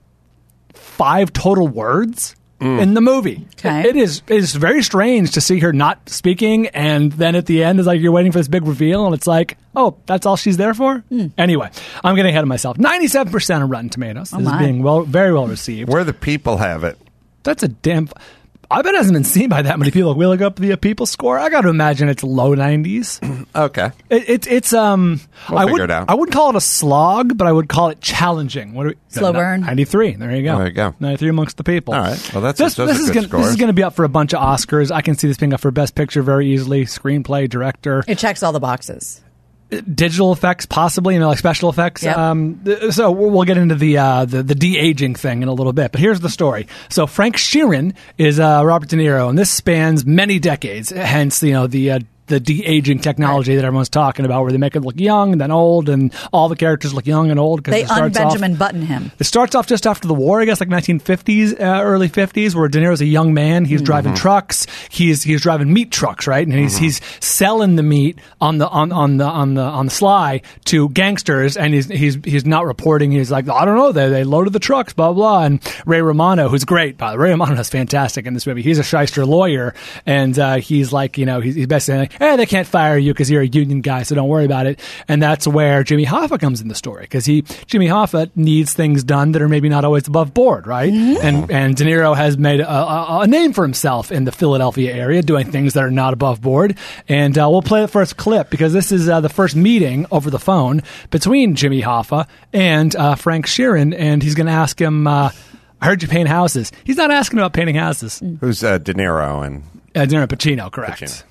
five total words mm. in the movie. Okay. It, it is it is very strange to see her not speaking, and then at the end is like you're waiting for this big reveal, and it's like, oh, that's all she's there for? Mm. Anyway, I'm getting ahead of myself. ninety-seven percent on Rotten Tomatoes. Oh this my. is being well, very well received. Where the people have it. That's a damn... I bet it hasn't been seen by that many people. We look up the people score. I got to imagine it's low nineties. Okay, it, it, it's um. We'll I figure would it out. I wouldn't call it a slog, but I would call it challenging. What do we, Slow no, burn. ninety-three. There you go. There you go. ninety-three amongst the people. All right. Well, that's this, a, this a is good gonna, score. This is going to be up for a bunch of Oscars. I can see this being up for Best Picture very easily. Screenplay, director. It checks all the boxes. Digital effects, possibly, you know, like special effects. Yep. Um, th- so we'll get into the, uh, the the de-aging thing in a little bit. But here's the story. So Frank Sheeran is uh, Robert De Niro, and this spans many decades. Hence, you know, the uh, the de-aging technology that everyone's talking about, where they make it look young and then old, and all the characters look young and old. They it starts un-Benjamin off, Button him. It starts off just after the war, I guess, like nineteen fifties, uh, early fifties, where De Niro's a young man. He's mm-hmm. driving trucks. He's he's driving meat trucks, right? And he's mm-hmm. he's selling the meat on the on, on the on the on the sly to gangsters, and he's he's he's not reporting. He's like, I don't know, they they loaded the trucks, blah blah. And Ray Romano, who's great, by the way, Ray Romano is fantastic in this movie. He's a shyster lawyer, and uh, he's like, you know, he's, he's basically like, hey, they can't fire you because you're a union guy, so don't worry about it. And that's where Jimmy Hoffa comes in the story, because he Jimmy Hoffa needs things done that are maybe not always above board, right? Mm-hmm. And and De Niro has made a, a, a name for himself in the Philadelphia area, doing things that are not above board. And uh, we'll play the first clip, because this is uh, the first meeting over the phone between Jimmy Hoffa and uh, Frank Sheeran, and he's going to ask him, uh, I heard you paint houses. He's not asking about painting houses. Mm. Who's uh, De Niro and... Uh, De Niro, Pacino, correct. Pacino.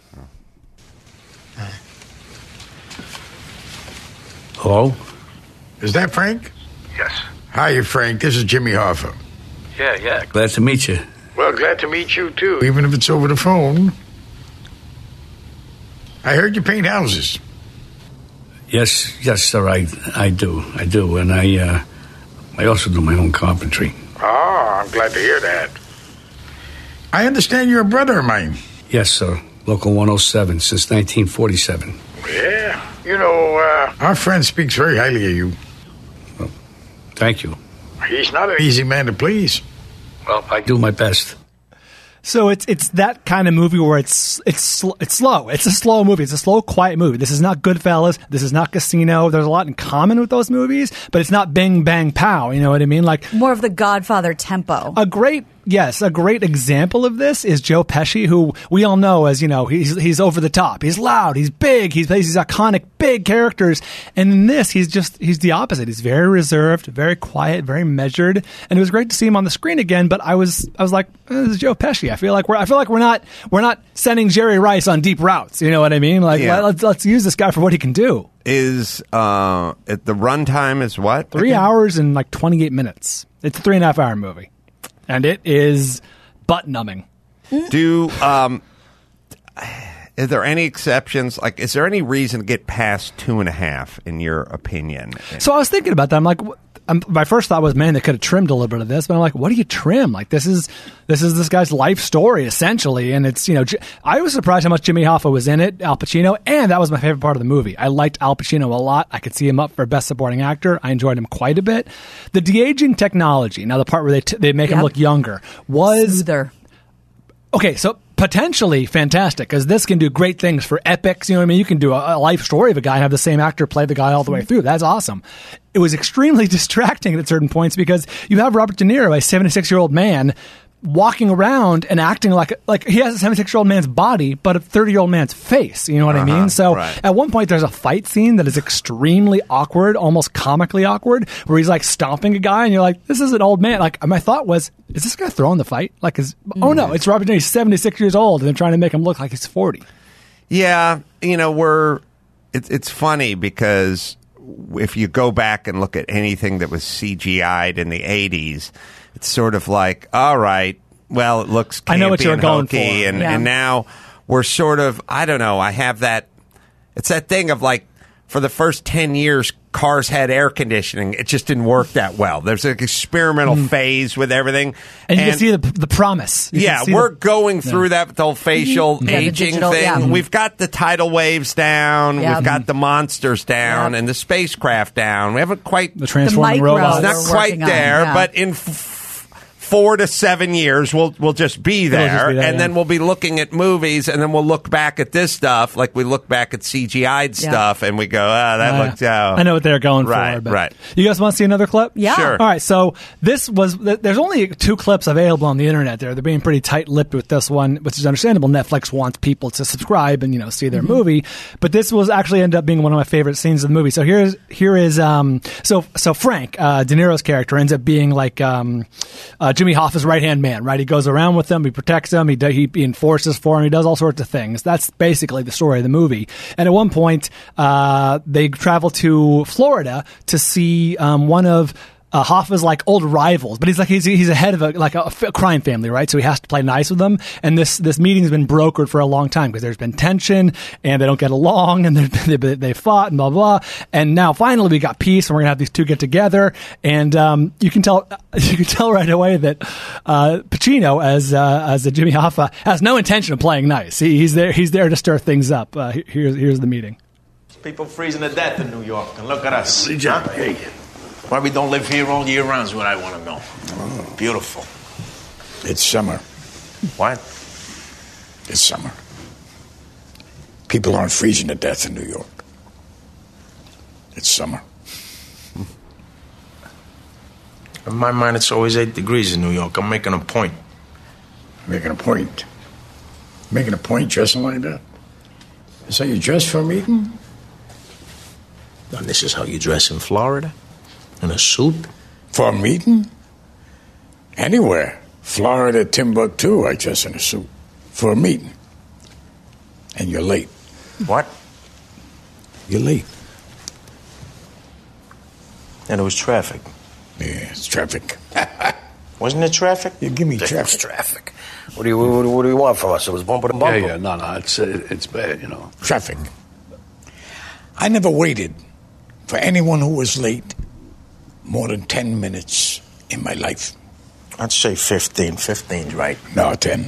Hello? Is that Frank? Yes. Hi, Frank. This is Jimmy Hoffa. Yeah, yeah. Glad to meet you. Well, glad to meet you, too, even if it's over the phone. I heard you paint houses. Yes, yes, sir, I I do. I do. And I uh, I also do my own carpentry. Oh, I'm glad to hear that. I understand you're a brother of mine. Yes, sir. Local one oh seven since nineteen forty-seven. Yeah. You know, uh, our friend speaks very highly of you. Well, thank you. He's not an easy man to please. Well, I do my best. So it's it's that kind of movie where it's it's sl- it's slow. It's a slow movie. It's a slow, quiet movie. This is not Goodfellas. This is not Casino. There's a lot in common with those movies, but it's not bang bang pow. You know what I mean? Like more of the Godfather tempo. A great. Yes, a great example of this is Joe Pesci, who we all know as, you know, he's he's over the top. He's loud, he's big, he plays these iconic big characters. And in this, he's just, he's the opposite. He's very reserved, very quiet, very measured. And it was great to see him on the screen again, but I was I was like, oh, this is Joe Pesci. I feel like we're I feel like we're not we're not sending Jerry Rice on deep routes. You know what I mean? Like Yeah. let's let's use this guy for what he can do. Is uh at the runtime is what? Three again? hours and like twenty eight minutes. It's a three and a half hour movie. And it is butt numbing. Do um, is there any exceptions? Like, is there any reason to get past two and a half, in your opinion? So I was thinking about that. I'm like, wh- I'm, my first thought was, man, they could have trimmed a little bit of this. But I'm like, what do you trim? Like, this is this is this guy's life story essentially, and it's you know, J- I was surprised how much Jimmy Hoffa was in it, Al Pacino, and that was my favorite part of the movie. I liked Al Pacino a lot. I could see him up for Best Supporting Actor. I enjoyed him quite a bit. The de-aging technology, now the part where they t- they make him Yep. look younger, was Smoother. okay. So potentially fantastic, because this can do great things for epics. You know what I mean? You can do a, a life story of a guy and have the same actor play the guy all the way through. That's awesome. It was extremely distracting at certain points because you have Robert De Niro, a seventy-six-year-old man, walking around and acting like like he has a seventy-six-year-old man's body, but a thirty-year-old man's face. You know what I Uh-huh, mean? So right. at one point, there's a fight scene that is extremely awkward, almost comically awkward, where he's like stomping a guy, and you're like, "This is an old man." Like my thought was, "Is this guy throwing the fight?" Like, is oh no, it's Robert De Niro. He's seventy-six years old, and they're trying to make him look like he's forty. Yeah, you know, we're it's it's funny because if you go back and look at anything that was C G I'd in the eighties, it's sort of like, all right, well, it looks campy I know what you're and going hokey, for. and, Yeah. and now we're sort of, I don't know, I have that, it's that thing of like, for the first ten years, cars had air conditioning. It just didn't work that well. There's an experimental phase with everything. Mm. And you can see the the promise. You can Yeah, see we're the- going through that with the whole facial Yeah, the aging digital, thing. yeah. We've got the tidal waves down. Yeah. We've got the monsters down Yeah. and the spacecraft down. We haven't quite. the transforming The micro. robots. It's not we're quite working on, there, yeah. but in f- four to seven years, we'll we'll just be there, just be there, and yeah. then we'll be looking at movies, and then we'll look back at this stuff like we look back at C G I'd Yeah. stuff, and we go, ah, that Uh, looked out. I know what they're going Right, for. But right. You guys want to see another clip? Yeah. Sure. All right. So this was. th- There's only two clips available on the internet. There, they're being pretty tight-lipped with this one, which is understandable. Netflix wants people to subscribe and you know see their Mm-hmm. movie, but this was actually ended up being one of my favorite scenes of the movie. So here's here is um so so Frank uh, De Niro's character ends up being like um uh, Jimmy Hoffa's right hand man. Right. He goes around with him. He protects him. He do, he, he enforces for him. He does all sorts of things. That's basically the story of the movie. And at one point, uh, they travel to Florida to see um, one of uh, Hoffa's like old rivals, but he's like he's he's a head of a like a, a crime family, right? So he has to play nice with them. And this this meeting's been brokered for a long time because there's been tension and they don't get along and they they fought and blah blah. And now finally we got peace and we're gonna have these two get together. And um, you can tell you can tell right away that uh, Pacino as uh, as a Jimmy Hoffa has no intention of playing nice. He, he's there he's there to stir things up. Uh, here's here's the meeting. People freezing to death in New York, and look at us. Good job. Huh? Hey. Why we don't live here all year round is what I want to know. Oh. Beautiful. It's summer. What? It's summer. People aren't freezing to death in New York. It's summer. In my mind, it's always eight degrees in New York. I'm making a point. Making a point. Making a point dressing like that? Is that you dress for a meeting? And this is how you dress in Florida? In a suit? For a meeting? Anywhere. Florida, Timbuktu, I dress in a suit. For a meeting. And you're late. What? You're late. And it was traffic. Yeah, it's traffic. Wasn't it traffic? You give me It was traffic. traffic. What do you what, do- what do you want from us? It was bumper to bumper. Yeah, yeah, no, no, it's uh, it's bad, you know. Traffic. I never waited for anyone who was late more than ten minutes in my life. I'd say fifteen. fifteen's right. No, ten.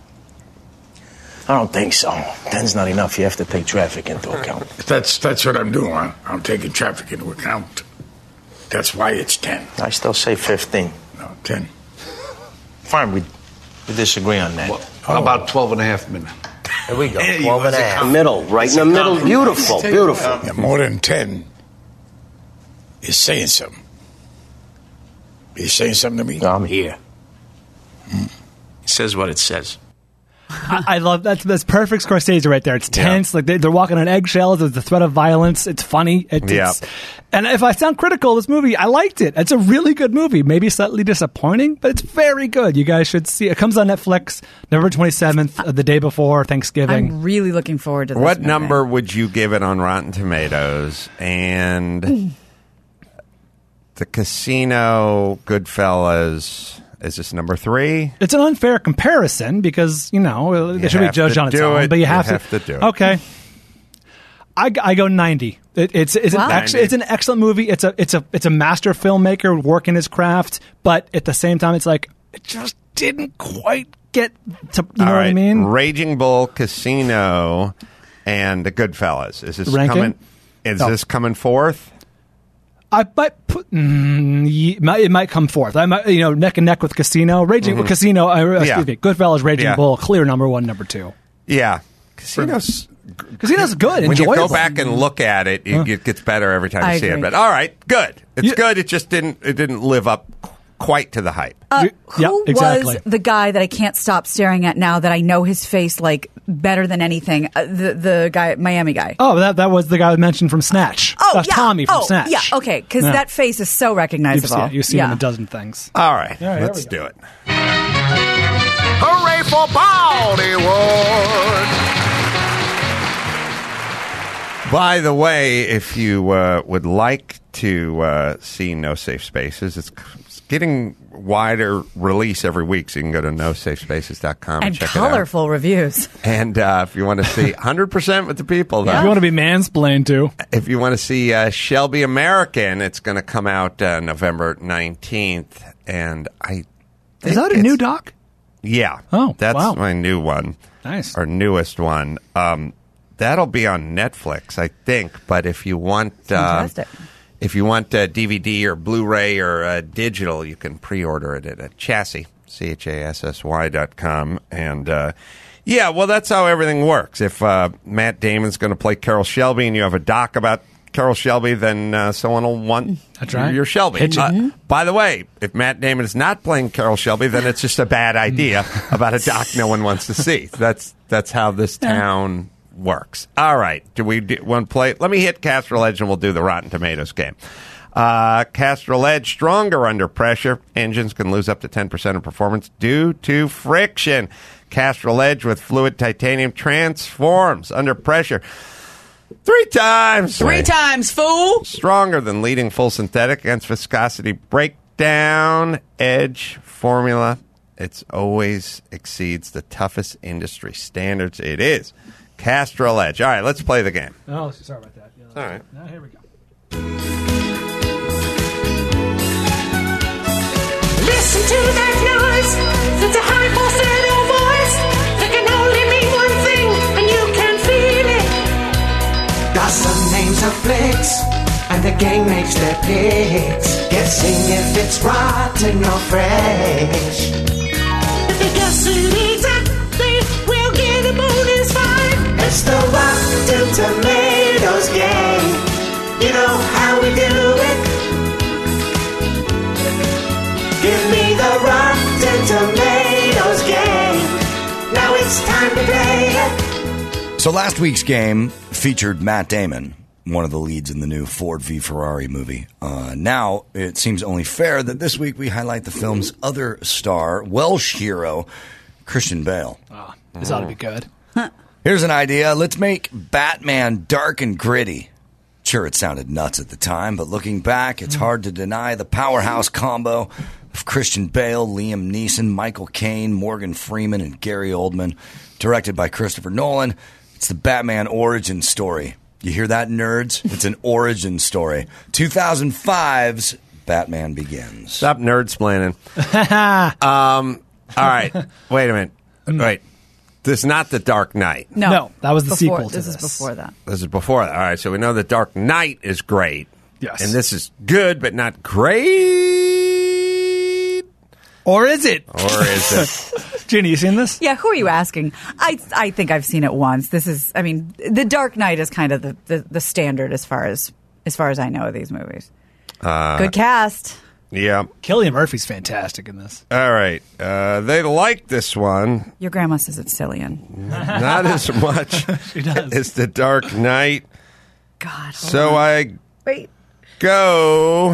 I don't think so. Ten's not enough. You have to take traffic into account. That's that's what I'm doing. I'm, I'm taking traffic into account. That's why it's ten. I still say fifteen. No, ten. Fine, we, we disagree on that. Well, how about twelve and a half minutes? Here we go. Hey, you twelve and a was a half. com- Middle, right in the middle. Beautiful, beautiful. Yeah, more than ten is saying something. You saying something to me? I'm here. It says what it says. I, I love that's that's perfect Scorsese right there. It's tense, like they, they're walking on eggshells. There's the threat of violence. It's funny. It, Yeah. it's, and if I sound critical of this movie, I liked it. It's a really good movie. Maybe slightly disappointing, but it's very good. You guys should see it. It comes on Netflix November twenty-seventh, uh, the day before Thanksgiving. I'm really looking forward to this. What movie. number would you give it on Rotten Tomatoes? And the Casino, Goodfellas, is this number three? It's an unfair comparison because, you know, You it should be have judged to on its do own, it. but you You have, have to do it. Okay. I, I go ninety. It, it's it's Wow. an actually it's an excellent movie. It's a it's a it's a master filmmaker working his craft, but at the same time, it's like it just didn't quite get to you know All what right. I mean. Raging Bull, Casino, and the Goodfellas. Is this Ranking? coming? Is Oh. this coming fourth? I might put mm, ye- it might- it might come fourth. I might you know neck and neck with Casino, Raging Casino. Uh, excuse Yeah. me, Goodfellas, Raging Yeah. Bull, clear number one, number two. Yeah, Casino's. Casino's good, When enjoyable. you go back and look at it, it, it gets better every time you I see it. agree. But all right, good. It's Yeah. good. It just didn't. It didn't live up quite to the hype. Uh, Y- who yeah, exactly. was the guy that I can't stop staring at now that I know his face like better than anything? Uh, the the guy, Miami guy. Oh, that that was the guy mentioned from Snatch. Oh, That's yeah. Tommy from oh, Snatch. Yeah, okay, because Yeah. that face is so You've recognizable. seen, you've seen yeah. him in a dozen things. All right, Yeah, here let's we do go. it. Hooray for Bollywood! By the way, if you uh, would like to uh, see No Safe Spaces, it's, it's getting wider release every week, so you can go to no safe spaces dot com and, And check colorful reviews. it out. And uh, if you want to see one hundred percent with the people, though, If you want to be mansplained to, if you want to see uh, Shelby American, it's going to come out uh, November nineteenth. And I is think that a it's- new doc? Yeah. Oh, that's wow. my new one. Nice. Our newest one. Um, that'll be on Netflix, I think. But if you want, uh, Fantastic. if you want uh, D V D or Blu-ray or uh, digital, you can pre-order it at uh, Chassis, C H A S S Y dot com. And uh, yeah, well, that's how everything works. If uh, Matt Damon's going to play Carroll Shelby, and you have a doc about Carroll Shelby, then uh, someone will want That's right. your Shelby. Pitch it. Uh, by the way, if Matt Damon is not playing Carroll Shelby, then it's just a bad idea about a doc no one wants to see. That's that's how this town works. All right. Do we do, want to play? Let me hit Castrol Edge and we'll do the Rotten Tomatoes game. Uh, Castrol Edge, stronger under pressure. Engines can lose up to ten percent of performance due to friction. Castrol Edge with fluid titanium transforms under pressure. Three times. Three times, fool. Stronger than leading full synthetic against viscosity breakdown. Edge formula. It's always exceeds the toughest industry standards. It is Castrol Edge. All right, let's play the game. Oh, sorry about that. Yeah, All right. Now here we go. Listen to that noise. It's a high falsetto voice. It can only mean one thing, and you can feel it. Got some names of flicks, and the gang makes their picks, guessing if it's rotten or fresh. If they guess it exactly, we'll get a bonus five. It's the Rotten Tomatoes game. You know how we do it. Give me the Rotten Tomatoes game. Now it's time to play it. So last week's game featured Matt Damon, one of the leads in the new Ford v Ferrari movie. Uh, now, it seems only fair that this week we highlight the film's other star, Welsh hero, Christian Bale. Oh, this ought to be good. Here's an idea. Let's make Batman dark and gritty. Sure, it sounded nuts at the time, but looking back, it's hard to deny the powerhouse combo of Christian Bale, Liam Neeson, Michael Caine, Morgan Freeman, and Gary Oldman. Directed by Christopher Nolan. It's the Batman origin story. You hear that, nerds? It's an origin story. two thousand five's Batman Begins. Stop nerd-splaining. um, all right. Wait a minute. Wait. This is not The Dark Knight. No. No, that was the Before- sequel to this this. is before that. This is before that. All right, so we know The Dark Knight is great. Yes. And this is good, but not great. Or is it? Or is it? Ginny, you seen this? Yeah, who are you asking? I I think I've seen it once. This is, I mean, The Dark Knight is kind of the, the, the standard as far as as far as I know of these movies. Uh, Good cast. Yeah. Cillian Murphy's fantastic in this. All right. Uh, they like this one. Your grandma says it's Cillian. Not as much She does. as The Dark Knight. God. hold So on. I Wait. go.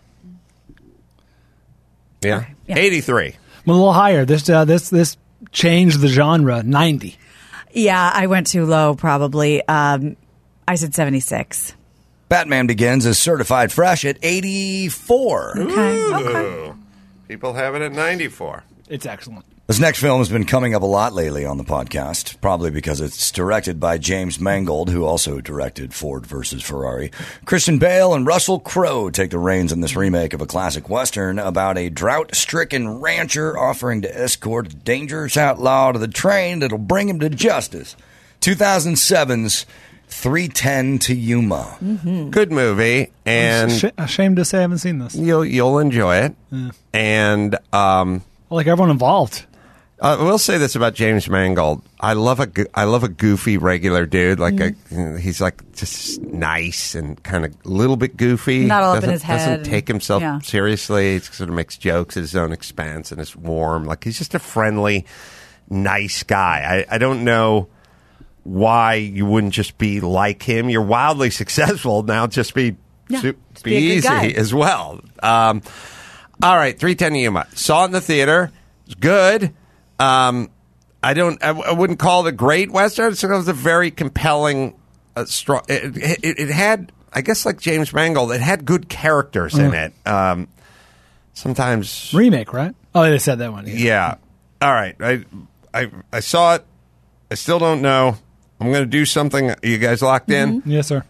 Yeah. Okay, yeah. eighty-three. I'm a little higher. This uh, this this changed the genre. ninety. Yeah, I went too low probably. Um, I said seventy-six. Batman Begins is certified fresh at eighty-four. Okay. Okay. People have it at ninety-four. It's excellent. This next film has been coming up a lot lately on the podcast, probably because it's directed by James Mangold, who also directed Ford versus Ferrari. Christian Bale and Russell Crowe take the reins in this remake of a classic Western about a drought-stricken rancher offering to escort a dangerous outlaw to the train that'll bring him to justice. two thousand seven's three ten to Yuma. Mm-hmm. Good movie, and Sh- ashamed to say I haven't seen this. you'll you'll enjoy it. Yeah. And um, I like everyone involved. I will say this about James Mangold. I love a go- I love a goofy regular dude. Like Mm-hmm. a, he's like just nice and kind of a little bit goofy. Not all up in Doesn't- his head Doesn't and- take himself yeah. seriously. He sort of makes jokes at his own expense and is warm. Like he's just a friendly, nice guy. I, I don't know why you wouldn't just be like him. You're wildly successful now. Just be Yeah, su- just be, be a good easy guy. as well. Um, all right, three ten Yuma. Saw it in the theater. It's good. Um, I don't. I, I wouldn't call it a great Western. So it was a very compelling, uh, strong. It, it, it had, I guess, like James Mangold, it had good characters in Mm. it. Um, sometimes Remake, right? Oh, they said that one. Yeah. yeah. All right. I, I I saw it. I still don't know. I'm going to do something. Are you guys locked in? Yes, sir.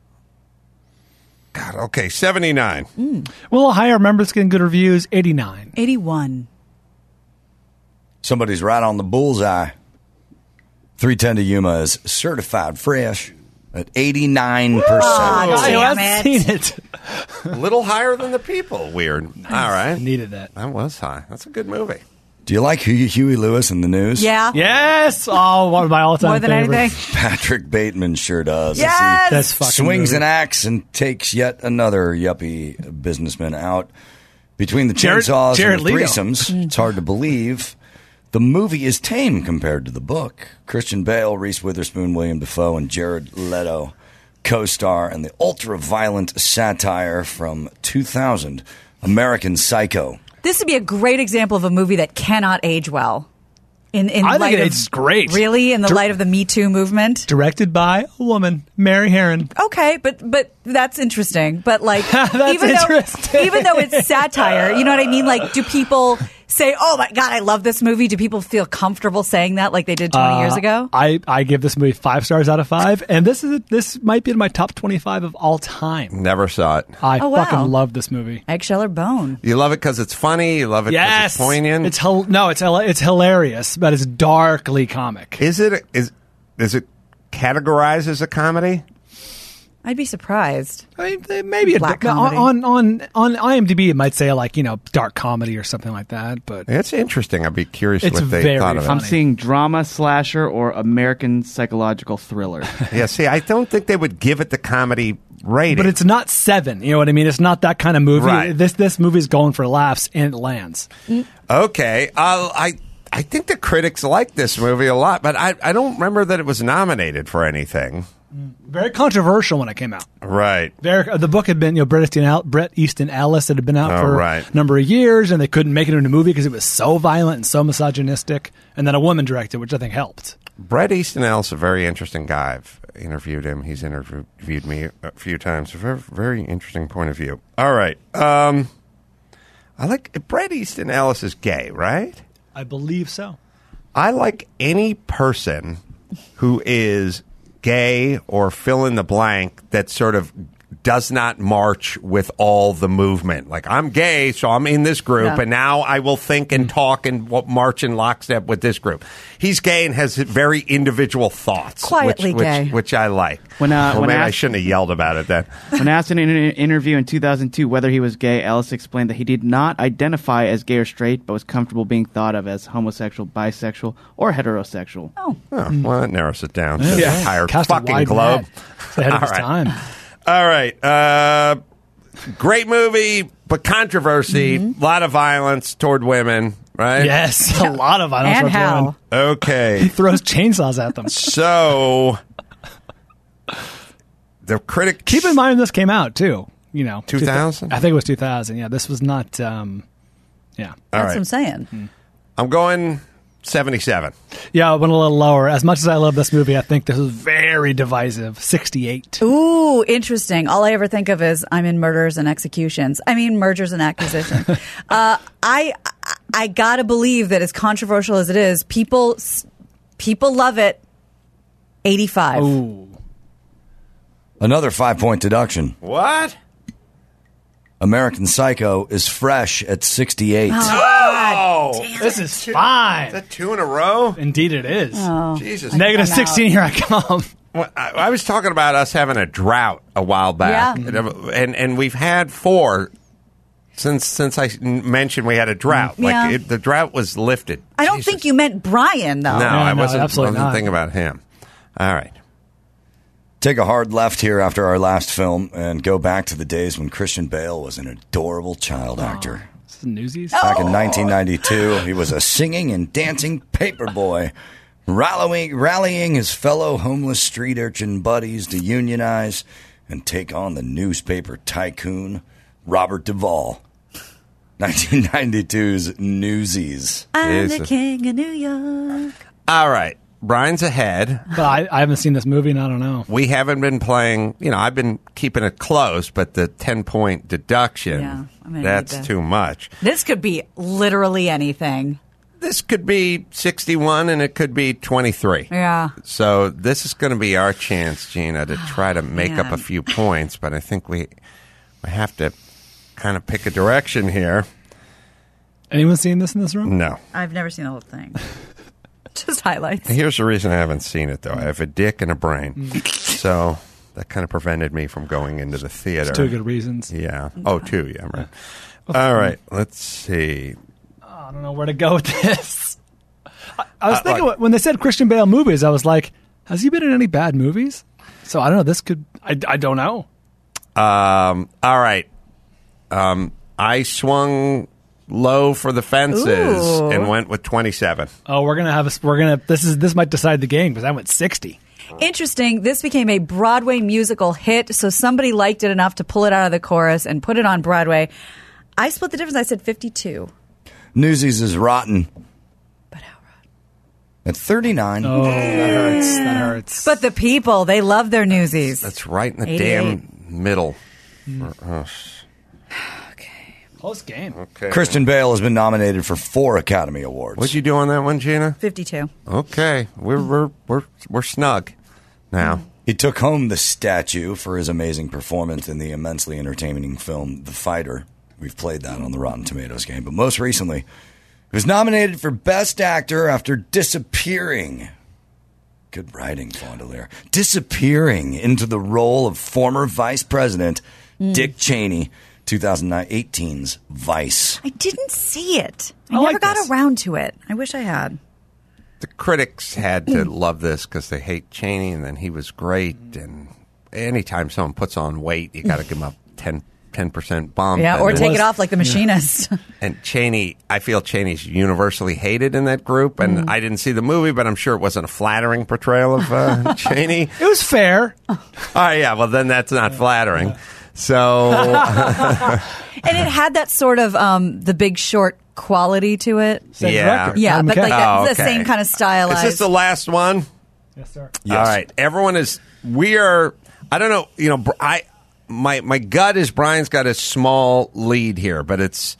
God, okay. seventy-nine. Mm. Well, higher. Remember, it's getting good reviews. eighty-nine. eighty-one. Somebody's right on the bullseye. three ten to Yuma is certified fresh at eighty-nine percent. Ah, I damn haven't it. seen it. A little higher than the people. Weird. All right. Needed that. That was high. That's a good movie. Do you like Huey, Huey Lewis in the news? Yeah. Yes. Oh, one of my all-time More than favorites. anything. Patrick Bateman sure does. as he Yes. That's fucking swings movie. an axe and takes yet another yuppie businessman out. Between the Jared- chainsaws Jared and the Leto. threesomes, it's hard to believe. The movie is tame compared to the book. Christian Bale, Reese Witherspoon, William Dafoe, and Jared Leto co-star in the ultra-violent satire from two thousand, American Psycho. This would be a great example of a movie that cannot age well. In, in I think light it of, ages great. Really? In the Dir- light of the Me Too movement? Directed by a woman, Mary Herron. Okay, but but that's interesting. But like, That's even interesting. though even though it's satire, you know what I mean? Like, do people say, "Oh my god, I love this movie"? Do people feel comfortable saying that like they did twenty Uh, years ago? I, I give this movie five stars out of five, and this is this might be in my top twenty-five of all time. Never saw it. I Oh, wow. fucking love this movie. Eggshell or bone? You love it because it's funny. You love it because Yes, it's poignant. It's hel- no, it's hel- it's hilarious, but it's darkly comic. is it is is it categorized as a comedy? I'd be surprised. I mean, eh, maybe a, Black on, comedy. on on on IMDb it might say like you know dark comedy or something like that, but It's interesting. I'd be curious It's what they very thought of it. funny. I'm seeing drama, slasher, or American psychological thriller. Yeah, see, I don't think they would give it the comedy rating. but it's not seven. You know what I mean? It's not that kind of movie. Right. This this movie's going for laughs and it lands. okay. I'll, I I think the critics like this movie a lot, but I I don't remember that it was nominated for anything. Very controversial when it came out. Right. Very, uh, the book had been, you know, Bret Easton, Al- Bret Easton Ellis had been out Oh, for right. a number of years, and they couldn't make it into a movie because it was so violent and so misogynistic. And then a woman directed, which I think helped. Bret Easton Ellis is a very interesting guy. I've interviewed him. He's interviewed me a few times. A very, very interesting point of view. All right. Um, I like Bret Easton Ellis is gay, right? I believe so. I like any person who is gay or fill in the blank that sort of does not march with all the movement. Like, I'm gay, so I'm in this group, Yeah. and now I will think and talk and w- march in lockstep with this group. He's gay and has very individual thoughts. Quietly which, gay. Which, which I like. When, uh, well, when maybe I asked- shouldn't have yelled about it then. When asked in an inter- interview in two thousand two whether he was gay, Ellis explained that he did not identify as gay or straight, but was comfortable being thought of as homosexual, bisexual, or heterosexual. Oh. Oh, well, that narrows it down to Yeah. the entire Cast a fucking wide globe. net. It's ahead of All his right. time. All right. Uh, great movie, but controversy. A lot of violence toward women, right? Yes, a lot of violence. And towards how? women. He Okay. throws chainsaws at them. So, the critics. Keep in mind this came out too. You know, two thousand? I think it was two thousand. Yeah, this was not. Um, yeah, All That's right. what I'm saying. I'm going seventy-seven. yeah, I went a little lower. As much as I love this movie, I think this is very divisive. Sixty-eight. Ooh, interesting. All I ever think of is I'm in murders and executions. I mean, mergers and acquisitions. uh, I I gotta believe that as controversial as it is, people people love it. eighty-five. Ooh, Another five-point deduction. What? American Psycho is fresh at sixty-eight. Oh! this is fine. Is that two in a row? Indeed, it is. Oh. Jesus. Negative I'm out. sixteen. Here I come. Well, I, I was talking about us having a drought a while back, Yeah. and and we've had four since since I mentioned we had a drought. Like Yeah. it, the drought was lifted. I don't Jesus. think you meant Brian, though. No, I no, wasn't. absolutely wasn't not. thinking about him. All right. Take a hard left here after our last film and go back to the days when Christian Bale was an adorable child actor. This is Newsies. Back in nineteen ninety-two, he was a singing and dancing paperboy, rallying, rallying his fellow homeless street urchin buddies to unionize and take on the newspaper tycoon, Robert Duvall. nineteen ninety-two's Newsies. I'm the Jesus. king of New York. All right. Brian's ahead. But I, I haven't seen this movie, and I don't know. We haven't been playing, you know, I've been keeping it close, but the ten-point deduction, Yeah, I'm gonna that's need that. too much. This could be literally anything. This could be sixty-one and it could be twenty-three. Yeah. So this is going to be our chance, Gina, to try to make up a man. few points, but I think we we have to kind of pick a direction here. Anyone seen this in this room? No. I've never seen the whole thing. Just highlights. Here's the reason I haven't seen it, though. I have a dick and a brain. So that kind of prevented me from going into the theater. Two good reasons. Yeah. Oh, two. Yeah, right. All right. Let's see. I don't know where to go with this. I, I was Uh, thinking like- when they said Christian Bale movies, I was like, has he been in any bad movies? So I don't know. This could. I, I don't know. Um, all right. Um, I swung low for the fences Ooh. and went with twenty-seven. Oh, we're gonna have a. We're gonna. This is. This might decide the game because I went sixty. Interesting. This became a Broadway musical hit, so somebody liked it enough to pull it out of the chorus and put it on Broadway. I split the difference. I said fifty-two. Newsies is rotten But how rotten? at thirty-nine. Oh, that hurts. That hurts. But the people, they love their newsies. That's right in the eighty-eight. damn middle. Hmm. Uh, Close game. okay. Christian Bale has been nominated for four Academy Awards. What'd you do on that one, Gina? fifty-two. Okay, we're we're we're we're snug now. He took home the statue for his amazing performance in the immensely entertaining film The Fighter. We've played that on the Rotten Tomatoes game. But most recently, he was nominated for Best Actor after disappearing. Good writing, Fondelier. Disappearing into the role of former Vice President Dick Cheney, twenty eighteen's Vice. I didn't see it. I, I never like got this. around to it. I wish I had. The critics had to love this because they hate Cheney, and then he was great. And anytime someone puts on weight, you got to give him a ten percent bump. Yeah, and or then- take it off like the machinist. And Cheney, I feel Cheney's universally hated in that group. And I didn't see the movie, but I'm sure it wasn't a flattering portrayal of uh, Cheney. It was fair. Oh, yeah. Well, then that's not flattering. So, And it had that sort of um, The Big Short quality to it. Same Yeah. director, Yeah, Adam but McKay. like that, Oh, the okay. same kind of stylized. is this the last one? Yes, sir. Yes. All right, everyone is. We are. I don't know. You know, Br- I my my gut is Brian's got a small lead here, but it's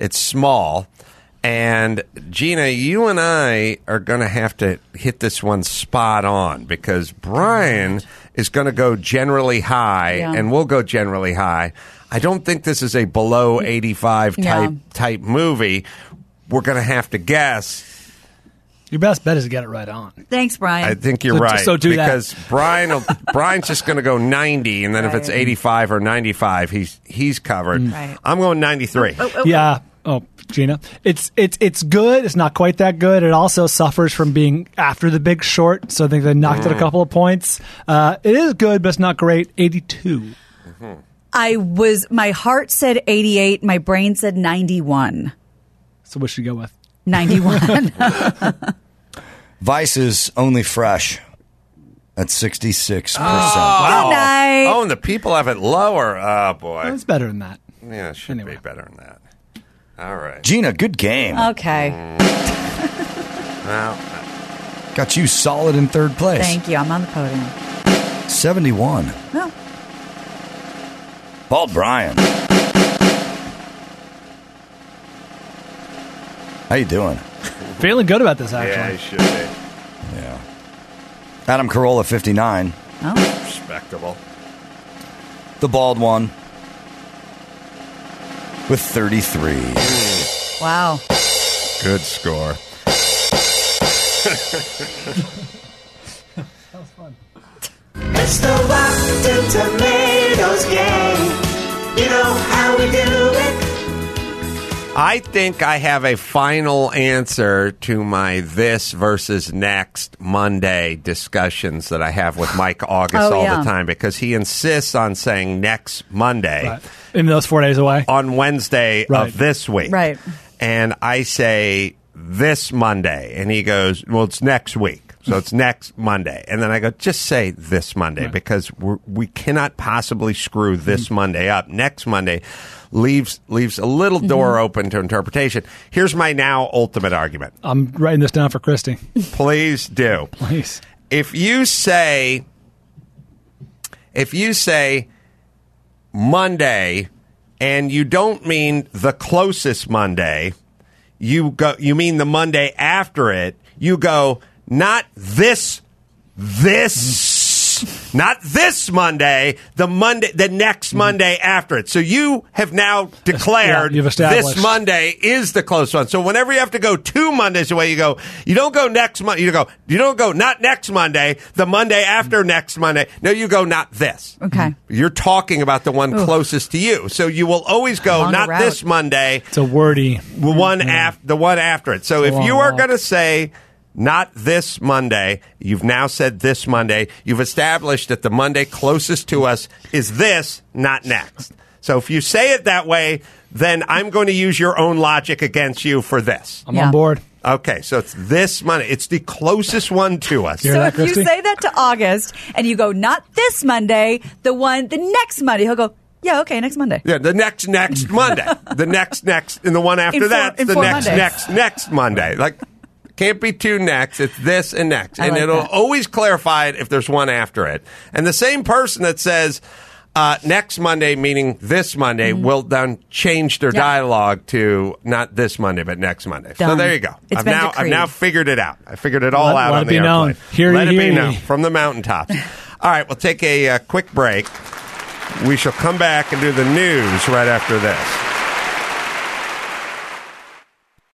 It's small. And Gina, you and I are going to have to hit this one spot on because Brian is going to go generally high, Yeah. and we'll go generally high. I don't think this is a below eighty-five type Yeah. type movie. We're going to have to guess. Your best bet is to get it right on. Thanks, Brian. I think you're So- right. so do that. because Brian will, Brian's just going to go ninety, and then if it's Right. eighty-five or ninety-five, he's he's covered. Right. I'm going ninety-three. Oh, oh, Yeah. Oh, Gina, it's it's it's good. It's not quite that good. It also suffers from being after the Big Short, so I think they knocked it a couple of points. Uh, it is good, but it's not great. eighty-two. I was. My heart said eighty-eight. My brain said ninety-one. So what should you go with? ninety-one. Vice is only fresh at sixty-six percent. Wow. Good night. Oh, and the people have it lower. Oh, boy. It's better than that. Yeah, it should Anyway. be better than that. All right. Gina, good game. Okay. Well, Got you solid in third place. Thank you. I'm on the podium. seventy-one. No. Bald Brian. How you doing? Feeling good about this, yeah, actually. it should be. Yeah. Adam Carolla, fifty-nine. Oh. Respectable. The bald one with thirty-three. Wow. Good score. It's the Rotten Tomatoes game. You know how we do it. I think I have a final answer to my this versus next Monday discussions that I have with Mike August Oh, all yeah. the time because he insists on saying next Monday Right. In those four days away. on Wednesday Right. of this week. Right. And I say this Monday, and he goes, well, it's next week. So it's next Monday. And then I go, just say this Monday because we're, we cannot possibly screw this Monday up. Next Monday leaves leaves a little door open to interpretation. Here's my now ultimate argument. I'm writing this down for Christy. Please do. Please. If you say, if you say Monday and you don't mean the closest Monday, you go, you mean the Monday after it, you go, not this, this, not this Monday, the Monday, the next Monday after it. So you have now declared Yeah, you've established. this Monday is the close one. So whenever you have to go two Mondays away, you go, you don't go next Monday, you go, you don't go not next Monday, the Monday after next Monday. No, you go not this. Okay. You're talking about the one closest to you. So you will always go Longer not route. this Monday, It's a wordy. the one af- the one after it. So if a long you are walk. going to say not this Monday, you've now said this Monday. You've established that the Monday closest to us is this, not next. So if you say it that way, then I'm going to use your own logic against you for this. I'm Yeah. on board. Okay, so it's this Monday. It's the closest one to us. Hear So that, if you Christy? say that to August and you go, not this Monday, the one, the next Monday, he'll go, yeah, okay, next Monday. Yeah, the next next Monday, the next next, and the one after In four- that, in the four next Mondays. next next Monday. Like, can't be two next. It's this and next, I and like it'll that. always clarify it if there's one after it. And the same person that says uh, next Monday, meaning this Monday, will then change their Mm-hmm. Yeah. dialogue to not this Monday, but next Monday. So Done. there you go. It's I've been now I've decreed. now figured it out. I figured it all Let- out let on it the be known. airplane. Hear ye, Let it be hear known ye. from the mountaintops. All right, we'll take a uh, quick break. We shall come back and do the news right after this.